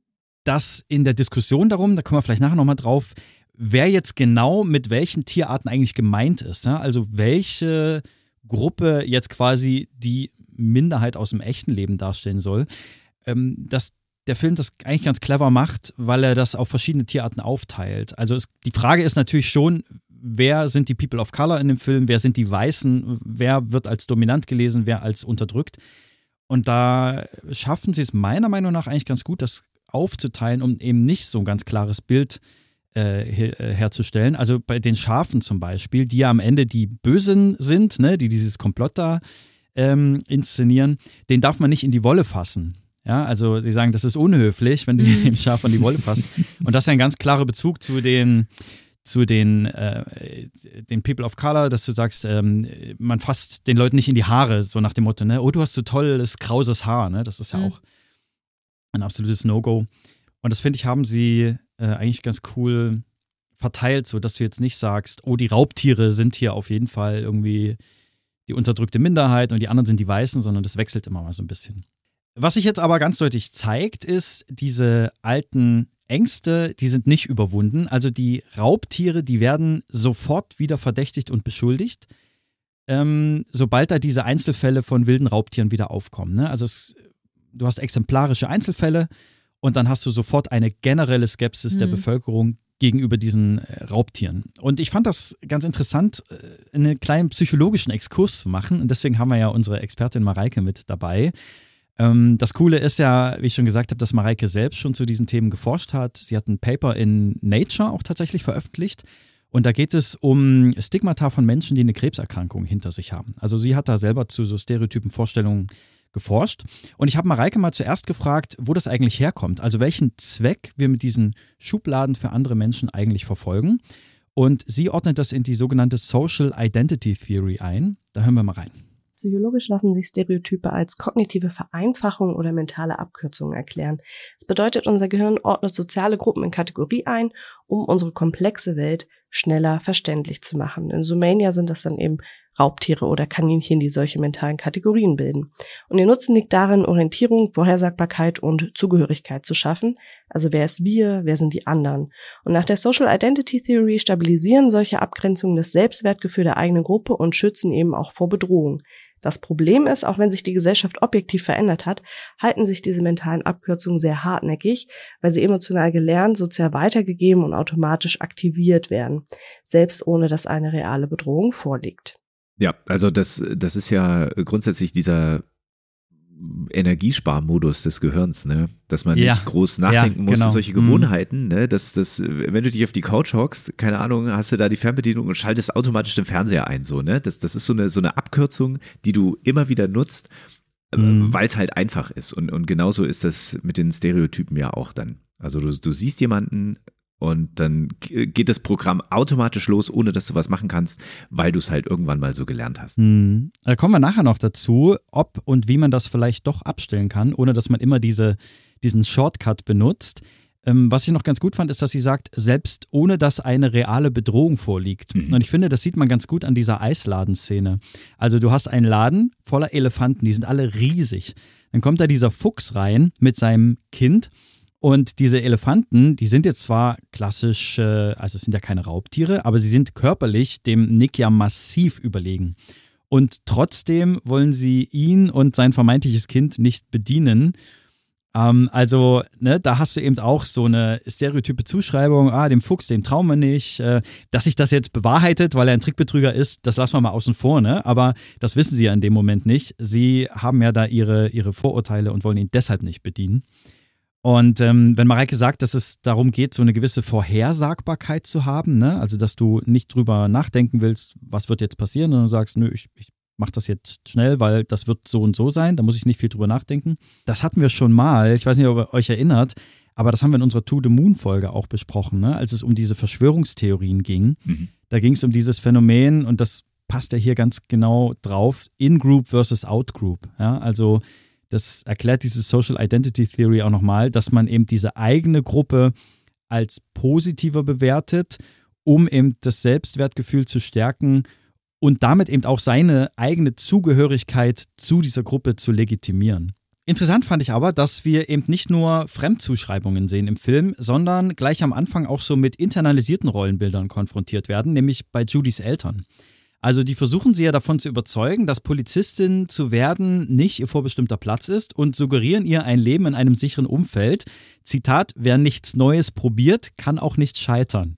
dass in der Diskussion darum, da kommen wir vielleicht nachher nochmal drauf, wer jetzt genau mit welchen Tierarten eigentlich gemeint ist. Ja? Also welche Gruppe jetzt quasi die Minderheit aus dem echten Leben darstellen soll. Ähm, dass der Film das eigentlich ganz clever macht, weil er das auf verschiedene Tierarten aufteilt. Also es, die Frage ist natürlich schon, wer sind die People of Color in dem Film, wer sind die Weißen, wer wird als dominant gelesen, wer als unterdrückt. Und da schaffen sie es meiner Meinung nach eigentlich ganz gut, das aufzuteilen, um eben nicht so ein ganz klares Bild äh, her- herzustellen. Also bei den Schafen zum Beispiel, die ja am Ende die Bösen sind, ne, die dieses Komplott da ähm, inszenieren, den darf man nicht in die Wolle fassen. Ja, also sie sagen, das ist unhöflich, wenn du dem Schaf an die Wolle fasst. Und das ist ein ganz klarer Bezug zu den, zu den, äh, den People of Color, dass du sagst, ähm, man fasst den Leuten nicht in die Haare, so nach dem Motto, ne, oh, du hast so tolles, krauses Haar, ne? Das ist ja mhm. auch ein absolutes No-Go. Und das, finde ich, haben sie äh, eigentlich ganz cool verteilt, so dass du jetzt nicht sagst, oh, die Raubtiere sind hier auf jeden Fall irgendwie die unterdrückte Minderheit und die anderen sind die Weißen, sondern das wechselt immer mal so ein bisschen. Was sich jetzt aber ganz deutlich zeigt, ist, diese alten Ängste, die sind nicht überwunden. Also die Raubtiere, die werden sofort wieder verdächtigt und beschuldigt, ähm, sobald da diese Einzelfälle von wilden Raubtieren wieder aufkommen. Ne? Also es, du hast exemplarische Einzelfälle und dann hast du sofort eine generelle Skepsis mhm. der Bevölkerung gegenüber diesen äh, Raubtieren. Und ich fand das ganz interessant, äh, einen kleinen psychologischen Exkurs zu machen. Und deswegen haben wir ja unsere Expertin Mareike mit dabei. Ähm, das Coole ist ja, wie ich schon gesagt habe, dass Mareike selbst schon zu diesen Themen geforscht hat. Sie hat ein Paper in Nature auch tatsächlich veröffentlicht. Und da geht es um Stigmata von Menschen, die eine Krebserkrankung hinter sich haben. Also sie hat da selber zu so stereotypen Vorstellungen geforscht. Und ich habe Mareike mal zuerst gefragt, wo das eigentlich herkommt. Also welchen Zweck wir mit diesen Schubladen für andere Menschen eigentlich verfolgen. Und sie ordnet das in die sogenannte Social Identity Theory ein. Da hören wir mal rein. Psychologisch lassen sich Stereotype als kognitive Vereinfachung oder mentale Abkürzungen erklären. Es bedeutet, unser Gehirn ordnet soziale Gruppen in Kategorie ein, um unsere komplexe Welt schneller verständlich zu machen. In Sumania sind das dann eben Raubtiere oder Kaninchen, die solche mentalen Kategorien bilden. Und ihr Nutzen liegt darin, Orientierung, Vorhersagbarkeit und Zugehörigkeit zu schaffen. Also wer ist wir, wer sind die anderen? Und nach der Social Identity Theory stabilisieren solche Abgrenzungen das Selbstwertgefühl der eigenen Gruppe und schützen eben auch vor Bedrohung. Das Problem ist, auch wenn sich die Gesellschaft objektiv verändert hat, halten sich diese mentalen Abkürzungen sehr hartnäckig, weil sie emotional gelernt, sozial weitergegeben und automatisch aktiviert werden, selbst ohne dass eine reale Bedrohung vorliegt. Ja, also das, das ist ja grundsätzlich dieser Energiesparmodus des Gehirns, ne? Dass man ja. nicht groß nachdenken ja, muss, genau. solche Gewohnheiten, ne? Dass, dass, wenn du dich auf die Couch hockst, keine Ahnung, hast du da die Fernbedienung und schaltest automatisch den Fernseher ein, so, ne? Das, das ist so eine, so eine Abkürzung, die du immer wieder nutzt, mhm. weil es halt einfach ist. Und, und genauso ist das mit den Stereotypen ja auch dann. Also du, du siehst jemanden, und dann geht das Programm automatisch los, ohne dass du was machen kannst, weil du es halt irgendwann mal so gelernt hast. Hm. Da kommen wir nachher noch dazu, ob und wie man das vielleicht doch abstellen kann, ohne dass man immer diese, diesen Shortcut benutzt. Ähm, was ich noch ganz gut fand, ist, dass sie sagt, selbst ohne dass eine reale Bedrohung vorliegt. Mhm. Und ich finde, das sieht man ganz gut an dieser Eisladenszene. Also du hast einen Laden voller Elefanten, die sind alle riesig. Dann kommt da dieser Fuchs rein mit seinem Kind. Und diese Elefanten, die sind jetzt zwar klassisch, also es sind ja keine Raubtiere, aber sie sind körperlich dem Nick ja massiv überlegen. Und trotzdem wollen sie ihn und sein vermeintliches Kind nicht bedienen. Ähm, also, ne, da hast du eben auch so eine stereotype Zuschreibung, ah, dem Fuchs, dem trauen wir nicht. Äh, dass sich das jetzt bewahrheitet, weil er ein Trickbetrüger ist, das lassen wir mal außen vor, ne? Aber das wissen sie ja in dem Moment nicht. Sie haben ja da ihre, ihre Vorurteile und wollen ihn deshalb nicht bedienen. Und ähm, wenn Mareike sagt, dass es darum geht, so eine gewisse Vorhersagbarkeit zu haben, ne? Also dass du nicht drüber nachdenken willst, was wird jetzt passieren, sondern du sagst, nö, ich, ich mache das jetzt schnell, weil das wird so und so sein, da muss ich nicht viel drüber nachdenken. Das hatten wir schon mal, ich weiß nicht, ob ihr euch erinnert, aber das haben wir in unserer To the Moon-Folge auch besprochen, ne? Als es um diese Verschwörungstheorien ging. Mhm. Da ging es um dieses Phänomen und das passt ja hier ganz genau drauf, In-Group versus Out-Group. Ja? Also das erklärt diese Social Identity Theory auch nochmal, dass man eben diese eigene Gruppe als positiver bewertet, um eben das Selbstwertgefühl zu stärken und damit eben auch seine eigene Zugehörigkeit zu dieser Gruppe zu legitimieren. Interessant fand ich aber, dass wir eben nicht nur Fremdzuschreibungen sehen im Film, sondern gleich am Anfang auch so mit internalisierten Rollenbildern konfrontiert werden, nämlich bei Judys Eltern. Also die versuchen sie ja davon zu überzeugen, dass Polizistin zu werden nicht ihr vorbestimmter Platz ist und suggerieren ihr ein Leben in einem sicheren Umfeld. Zitat, wer nichts Neues probiert, kann auch nicht scheitern.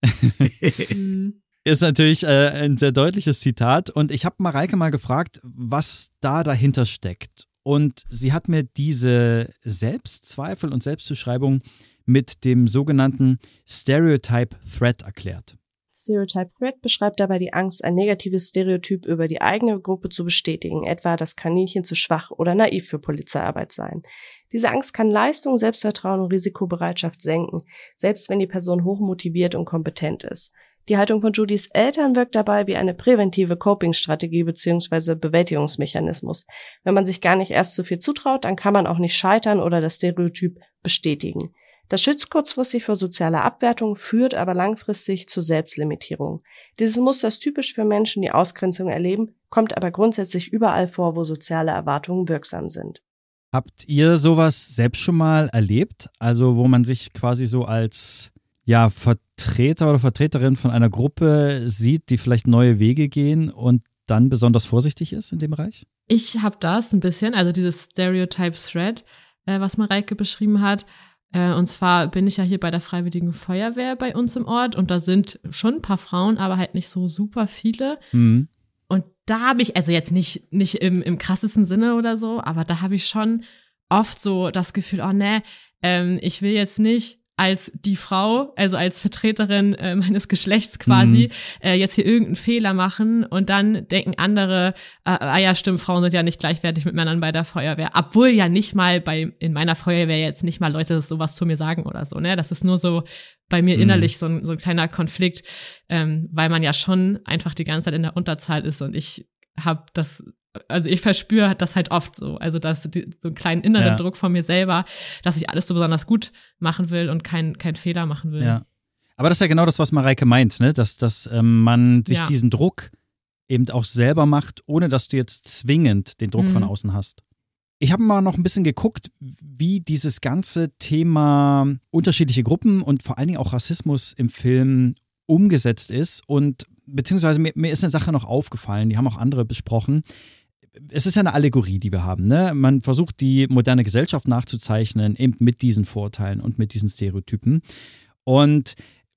Ist natürlich äh, ein sehr deutliches Zitat und ich habe Mareike mal gefragt, was da dahinter steckt. Und sie hat mir diese Selbstzweifel und Selbstzuschreibung mit dem sogenannten Stereotype Threat erklärt. Stereotype Threat beschreibt dabei die Angst, ein negatives Stereotyp über die eigene Gruppe zu bestätigen, etwa dass Kaninchen zu schwach oder naiv für Polizeiarbeit seien. Diese Angst kann Leistung, Selbstvertrauen und Risikobereitschaft senken, selbst wenn die Person hochmotiviert und kompetent ist. Die Haltung von Judys Eltern wirkt dabei wie eine präventive Coping-Strategie bzw. Bewältigungsmechanismus. Wenn man sich gar nicht erst zu viel zutraut, dann kann man auch nicht scheitern oder das Stereotyp bestätigen. Das schützt kurzfristig vor sozialer Abwertung, führt aber langfristig zur Selbstlimitierung. Dieses Muster ist typisch für Menschen, die Ausgrenzung erleben, kommt aber grundsätzlich überall vor, wo soziale Erwartungen wirksam sind. Habt ihr sowas selbst schon mal erlebt? Also wo man sich quasi so als ja, Vertreter oder Vertreterin von einer Gruppe sieht, die vielleicht neue Wege gehen und dann besonders vorsichtig ist in dem Bereich? Ich habe das ein bisschen, also dieses Stereotype Threat, äh, was Mareike beschrieben hat. Äh, und zwar bin ich ja hier bei der Freiwilligen Feuerwehr bei uns im Ort und da sind schon ein paar Frauen, aber halt nicht so super viele. Mhm. Und da habe ich, also jetzt nicht, nicht im, im krassesten Sinne oder so, aber da habe ich schon oft so das Gefühl, oh ne, ähm, ich will jetzt nicht als die Frau, also als Vertreterin äh, meines Geschlechts quasi, mhm. äh, jetzt hier irgendeinen Fehler machen und dann denken andere, äh, ah ja, stimmt, Frauen sind ja nicht gleichwertig mit Männern bei der Feuerwehr. Obwohl ja nicht mal bei, in meiner Feuerwehr jetzt nicht mal Leute sowas zu mir sagen oder so, ne? Das ist nur so bei mir mhm. innerlich so ein, so ein kleiner Konflikt, ähm, weil man ja schon einfach die ganze Zeit in der Unterzahl ist und ich habe das, also ich verspüre das halt oft so, also dass die, so einen kleinen inneren ja. Druck von mir selber, dass ich alles so besonders gut machen will und keinen kein Fehler machen will. Ja. Aber das ist ja genau das, was Mareike meint, ne? Dass, dass ähm, man sich ja. diesen Druck eben auch selber macht, ohne dass du jetzt zwingend den Druck mhm. von außen hast. Ich habe mal noch ein bisschen geguckt, wie dieses ganze Thema unterschiedliche Gruppen und vor allen Dingen auch Rassismus im Film umgesetzt ist und beziehungsweise mir, mir ist eine Sache noch aufgefallen, die haben auch andere besprochen. Es ist ja eine Allegorie, die wir haben, ne? Man versucht, die moderne Gesellschaft nachzuzeichnen, eben mit diesen Vorurteilen und mit diesen Stereotypen. Und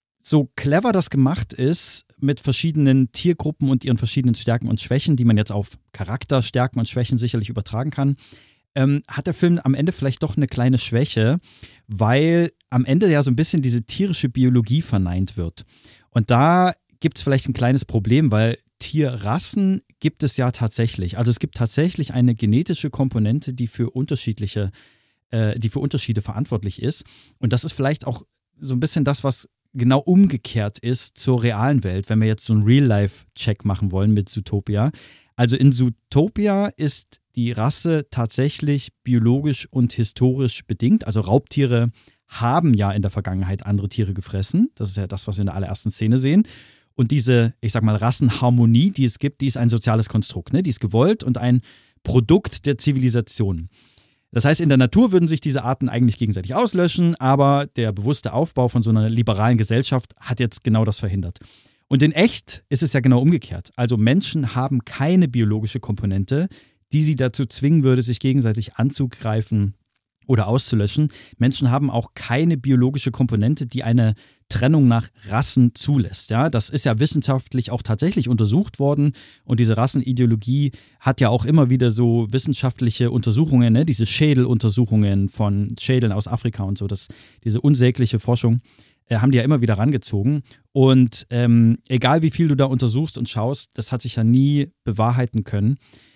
so clever das gemacht ist, mit verschiedenen Tiergruppen und ihren verschiedenen Stärken und Schwächen, die man jetzt auf Charakterstärken und Schwächen sicherlich übertragen kann, ähm, hat der Film am Ende vielleicht doch eine kleine Schwäche, weil am Ende ja so ein bisschen diese tierische Biologie verneint wird. Und da gibt es vielleicht ein kleines Problem, weil Tierrassen gibt es ja tatsächlich. Also es gibt tatsächlich eine genetische Komponente, die für unterschiedliche, äh, die für Unterschiede verantwortlich ist. Und das ist vielleicht auch so ein bisschen das, was genau umgekehrt ist zur realen Welt, wenn wir jetzt so einen Real-Life-Check machen wollen mit Zootopia. Also in Zootopia ist die Rasse tatsächlich biologisch und historisch bedingt. Also Raubtiere haben ja in der Vergangenheit andere Tiere gefressen. Das ist ja das, was wir in der allerersten Szene sehen. Und diese, ich sag mal, Rassenharmonie, die es gibt, die ist ein soziales Konstrukt, ne? Die ist gewollt und ein Produkt der Zivilisation. Das heißt, in der Natur würden sich diese Arten eigentlich gegenseitig auslöschen, aber der bewusste Aufbau von so einer liberalen Gesellschaft hat jetzt genau das verhindert. Und in echt ist es ja genau umgekehrt. Also Menschen haben keine biologische Komponente, die sie dazu zwingen würde, sich gegenseitig anzugreifen oder auszulöschen. Menschen haben auch keine biologische Komponente, die eine Trennung nach Rassen zulässt. Ja, das ist ja wissenschaftlich auch tatsächlich untersucht worden und diese Rassenideologie hat ja auch immer wieder so wissenschaftliche Untersuchungen, ne? Diese Schädeluntersuchungen von Schädeln aus Afrika und so, das, diese unsägliche Forschung äh, haben die ja immer wieder rangezogen und ähm, egal wie viel du da untersuchst und schaust, das hat sich ja nie bewahrheiten können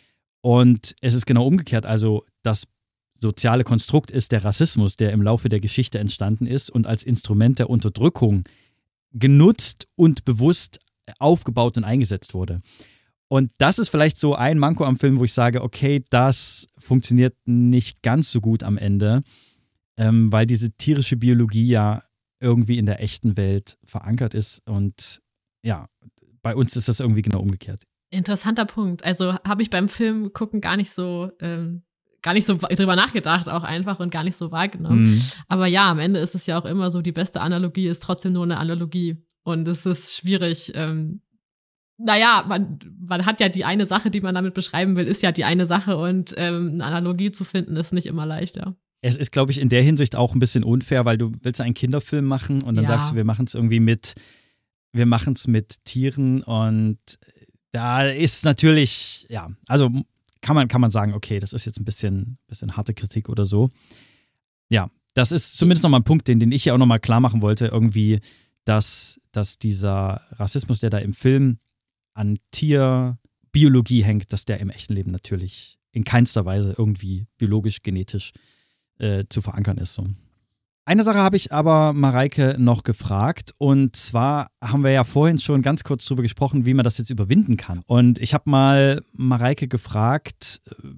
und es ist genau umgekehrt, also das soziale Konstrukt ist der Rassismus, der im Laufe der Geschichte entstanden ist und als Instrument der Unterdrückung genutzt und bewusst aufgebaut und eingesetzt wurde. Und das ist vielleicht so ein Manko am Film, wo ich sage, okay, das funktioniert nicht ganz so gut am Ende, ähm, weil diese tierische Biologie ja irgendwie in der echten Welt verankert ist und ja, bei uns ist das irgendwie genau umgekehrt. Interessanter Punkt. Also habe ich beim Film gucken gar nicht so ähm gar nicht so drüber nachgedacht auch einfach und gar nicht so wahrgenommen. Mhm. Aber ja, am Ende ist es ja auch immer so, die beste Analogie ist trotzdem nur eine Analogie. Und es ist schwierig, ähm, naja, man, man hat ja die eine Sache, die man damit beschreiben will, ist ja die eine Sache und ähm, eine Analogie zu finden, ist nicht immer leicht, ja. Es ist, glaube ich, in der Hinsicht auch ein bisschen unfair, weil du willst einen Kinderfilm machen und dann ja. sagst du, wir machen es irgendwie mit, wir machen es mit Tieren und da ist natürlich, ja, also Kann man, kann man sagen, okay, das ist jetzt ein bisschen, bisschen harte Kritik oder so. Ja, das ist zumindest nochmal ein Punkt, den, den ich ja auch nochmal klar machen wollte, irgendwie, dass, dass dieser Rassismus, der da im Film an Tierbiologie hängt, dass der im echten Leben natürlich in keinster Weise irgendwie biologisch, genetisch äh, zu verankern ist. So. Eine Sache habe ich aber Mareike noch gefragt und zwar haben wir ja vorhin schon ganz kurz drüber gesprochen, wie man das jetzt überwinden kann. Und ich habe mal Mareike gefragt,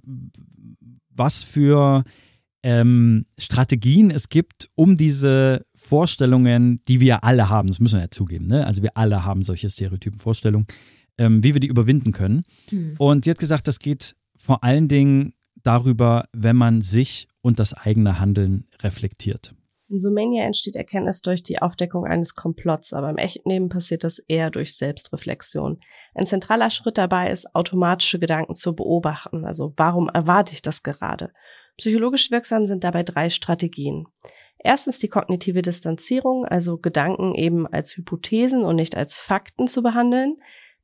was für ähm, Strategien es gibt, um diese Vorstellungen, die wir alle haben, das müssen wir ja zugeben, ne? Also wir alle haben solche stereotypen Vorstellungen, ähm, wie wir die überwinden können. Hm. Und sie hat gesagt, das geht vor allen Dingen darüber, wenn man sich und das eigene Handeln reflektiert. In Zoomania entsteht Erkenntnis durch die Aufdeckung eines Komplotts, aber im echten Leben passiert das eher durch Selbstreflexion. Ein zentraler Schritt dabei ist, automatische Gedanken zu beobachten. Also warum erwarte ich das gerade? Psychologisch wirksam sind dabei drei Strategien. Erstens die kognitive Distanzierung, also Gedanken eben als Hypothesen und nicht als Fakten zu behandeln.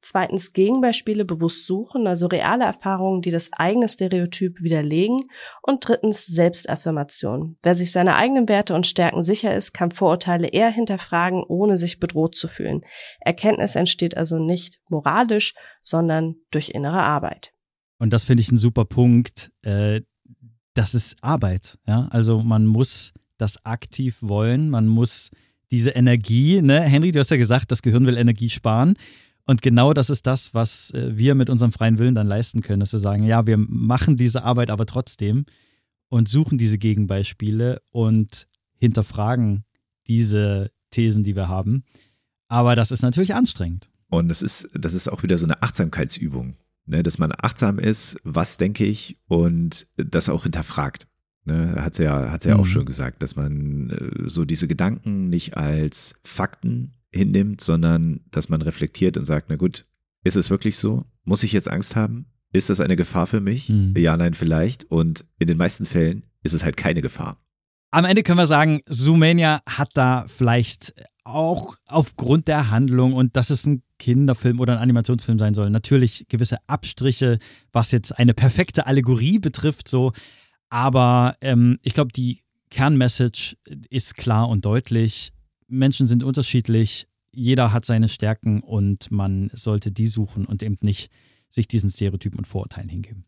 Zweitens Gegenbeispiele bewusst suchen, also reale Erfahrungen, die das eigene Stereotyp widerlegen. Und drittens Selbstaffirmation. Wer sich seiner eigenen Werte und Stärken sicher ist, kann Vorurteile eher hinterfragen, ohne sich bedroht zu fühlen. Erkenntnis entsteht also nicht moralisch, sondern durch innere Arbeit. Und das finde ich ein super Punkt. Äh, das ist Arbeit. Ja? Also man muss das aktiv wollen, man muss diese Energie, ne? Henry, du hast ja gesagt, das Gehirn will Energie sparen. Und genau das ist das, was wir mit unserem freien Willen dann leisten können, dass wir sagen, ja, wir machen diese Arbeit aber trotzdem und suchen diese Gegenbeispiele und hinterfragen diese Thesen, die wir haben. Aber das ist natürlich anstrengend. Und das ist, das ist auch wieder so eine Achtsamkeitsübung, ne? Dass man achtsam ist, was denke ich, und das auch hinterfragt. Ne? Hat sie ja, hat sie ja mhm. auch schon gesagt, dass man so diese Gedanken nicht als Fakten hinnimmt, sondern dass man reflektiert und sagt, na gut, ist es wirklich so? Muss ich jetzt Angst haben? Ist das eine Gefahr für mich? Mhm. Ja, nein, vielleicht. Und in den meisten Fällen ist es halt keine Gefahr. Am Ende können wir sagen, Zoomania hat da vielleicht auch aufgrund der Handlung und dass es ein Kinderfilm oder ein Animationsfilm sein soll, natürlich gewisse Abstriche, was jetzt eine perfekte Allegorie betrifft, so. Aber ähm, ich glaube, die Kernmessage ist klar und deutlich. Menschen sind unterschiedlich, jeder hat seine Stärken und man sollte die suchen und eben nicht sich diesen Stereotypen und Vorurteilen hingeben.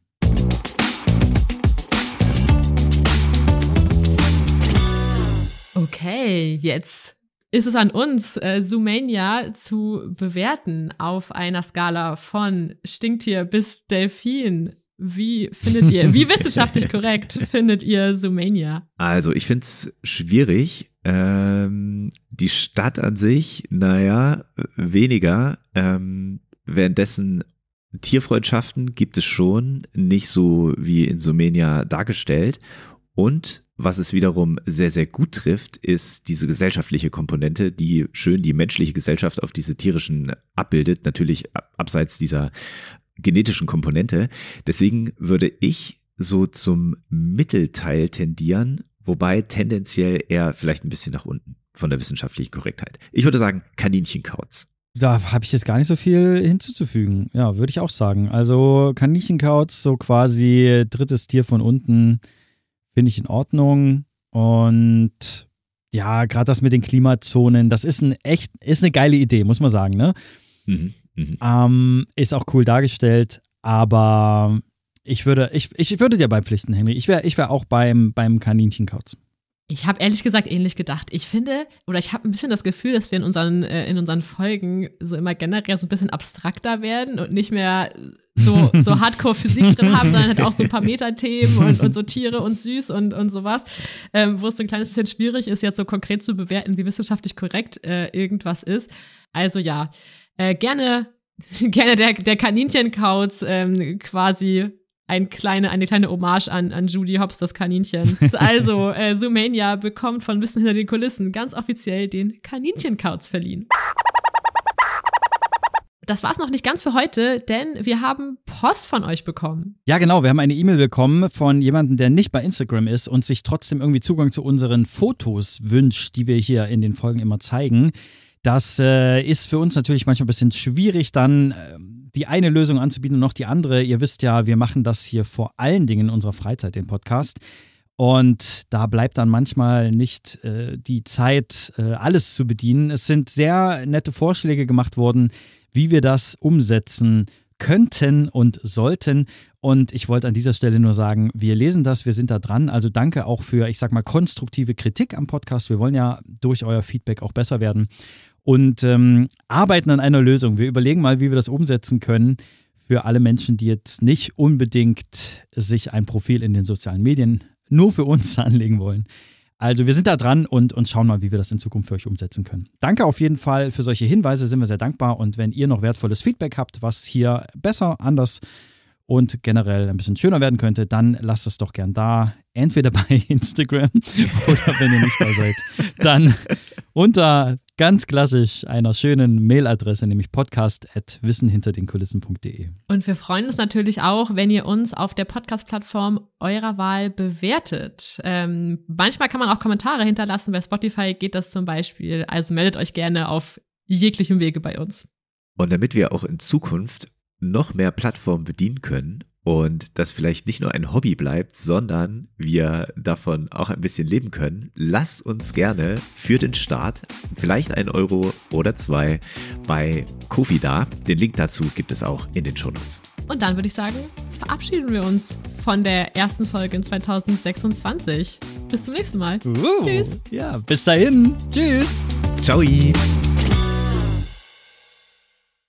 Okay, jetzt ist es an uns, äh, Zoomania zu bewerten auf einer Skala von Stinktier bis Delfin. Wie findet ihr, wie wissenschaftlich korrekt findet ihr Zoomania? Also ich finde es schwierig. Ähm, die Stadt an sich, naja, weniger. Ähm, währenddessen Tierfreundschaften gibt es schon, nicht so wie in Zoomania dargestellt. Und was es wiederum sehr, sehr gut trifft, ist diese gesellschaftliche Komponente, die schön die menschliche Gesellschaft auf diese tierischen abbildet. Natürlich abseits dieser genetischen Komponente. Deswegen würde ich so zum Mittelteil tendieren, wobei tendenziell eher vielleicht ein bisschen nach unten von der wissenschaftlichen Korrektheit. Ich würde sagen Kaninchenkauz. Da habe ich jetzt gar nicht so viel hinzuzufügen. Ja, würde ich auch sagen. Also Kaninchenkauz, so quasi drittes Tier von unten, finde ich in Ordnung. Und ja, gerade das mit den Klimazonen, das ist ein echt, ist eine geile Idee, muss man sagen, ne? Mhm. Mhm. Ähm, ist auch cool dargestellt, aber ich würde, ich, ich würde dir beipflichten, Henry. Ich wäre ich wär auch beim, beim Kaninchenkauz. Ich habe ehrlich gesagt ähnlich gedacht. Ich finde, oder ich habe ein bisschen das Gefühl, dass wir in unseren, äh, in unseren Folgen so immer generell so ein bisschen abstrakter werden und nicht mehr so, so Hardcore-Physik drin haben, sondern halt auch so ein paar Metathemen und, und so Tiere und süß und, und sowas, ähm, wo es so ein kleines bisschen schwierig ist, jetzt so konkret zu bewerten, wie wissenschaftlich korrekt äh, irgendwas ist. Also ja, Äh, gerne, gerne der, der Kaninchenkauz, ähm, quasi ein kleine, eine kleine Hommage an, an Judy Hopps, das Kaninchen. Also, äh, Zoomania bekommt von Wissen hinter den Kulissen ganz offiziell den Kaninchenkauz verliehen. Das war's noch nicht ganz für heute, denn wir haben Post von euch bekommen. Ja, genau. Wir haben eine E-Mail bekommen von jemandem, der nicht bei Instagram ist und sich trotzdem irgendwie Zugang zu unseren Fotos wünscht, die wir hier in den Folgen immer zeigen. Das äh, ist für uns natürlich manchmal ein bisschen schwierig, dann äh, die eine Lösung anzubieten und noch die andere. Ihr wisst ja, wir machen das hier vor allen Dingen in unserer Freizeit, den Podcast. Und da bleibt dann manchmal nicht äh, die Zeit, äh, alles zu bedienen. Es sind sehr nette Vorschläge gemacht worden, wie wir das umsetzen könnten und sollten. Und ich wollte an dieser Stelle nur sagen, wir lesen das, wir sind da dran. Also danke auch für, ich sag mal, konstruktive Kritik am Podcast. Wir wollen ja durch euer Feedback auch besser werden. Und ähm, arbeiten an einer Lösung. Wir überlegen mal, wie wir das umsetzen können für alle Menschen, die jetzt nicht unbedingt sich ein Profil in den sozialen Medien nur für uns anlegen wollen. Also wir sind da dran und, und schauen mal, wie wir das in Zukunft für euch umsetzen können. Danke auf jeden Fall für solche Hinweise, sind wir sehr dankbar. Und wenn ihr noch wertvolles Feedback habt, was hier besser, anders und generell ein bisschen schöner werden könnte, dann lasst es doch gern da. Entweder bei Instagram oder wenn ihr nicht da seid, dann unter ganz klassisch einer schönen Mailadresse, nämlich podcast at wissen hinter den kulissen punkt de. Und wir freuen uns natürlich auch, wenn ihr uns auf der Podcast-Plattform eurer Wahl bewertet. Ähm, manchmal kann man auch Kommentare hinterlassen, bei Spotify geht das zum Beispiel. Also meldet euch gerne auf jeglichem Wege bei uns. Und damit wir auch in Zukunft noch mehr Plattformen bedienen können und das vielleicht nicht nur ein Hobby bleibt, sondern wir davon auch ein bisschen leben können, lasst uns gerne für den Start vielleicht ein Euro oder zwei bei Ko-fi da. Den Link dazu gibt es auch in den Shownotes. Und dann würde ich sagen, verabschieden wir uns von der ersten Folge in zwanzig sechsundzwanzig. Bis zum nächsten Mal. Uh, Tschüss. Ja, bis dahin. Tschüss. Ciao.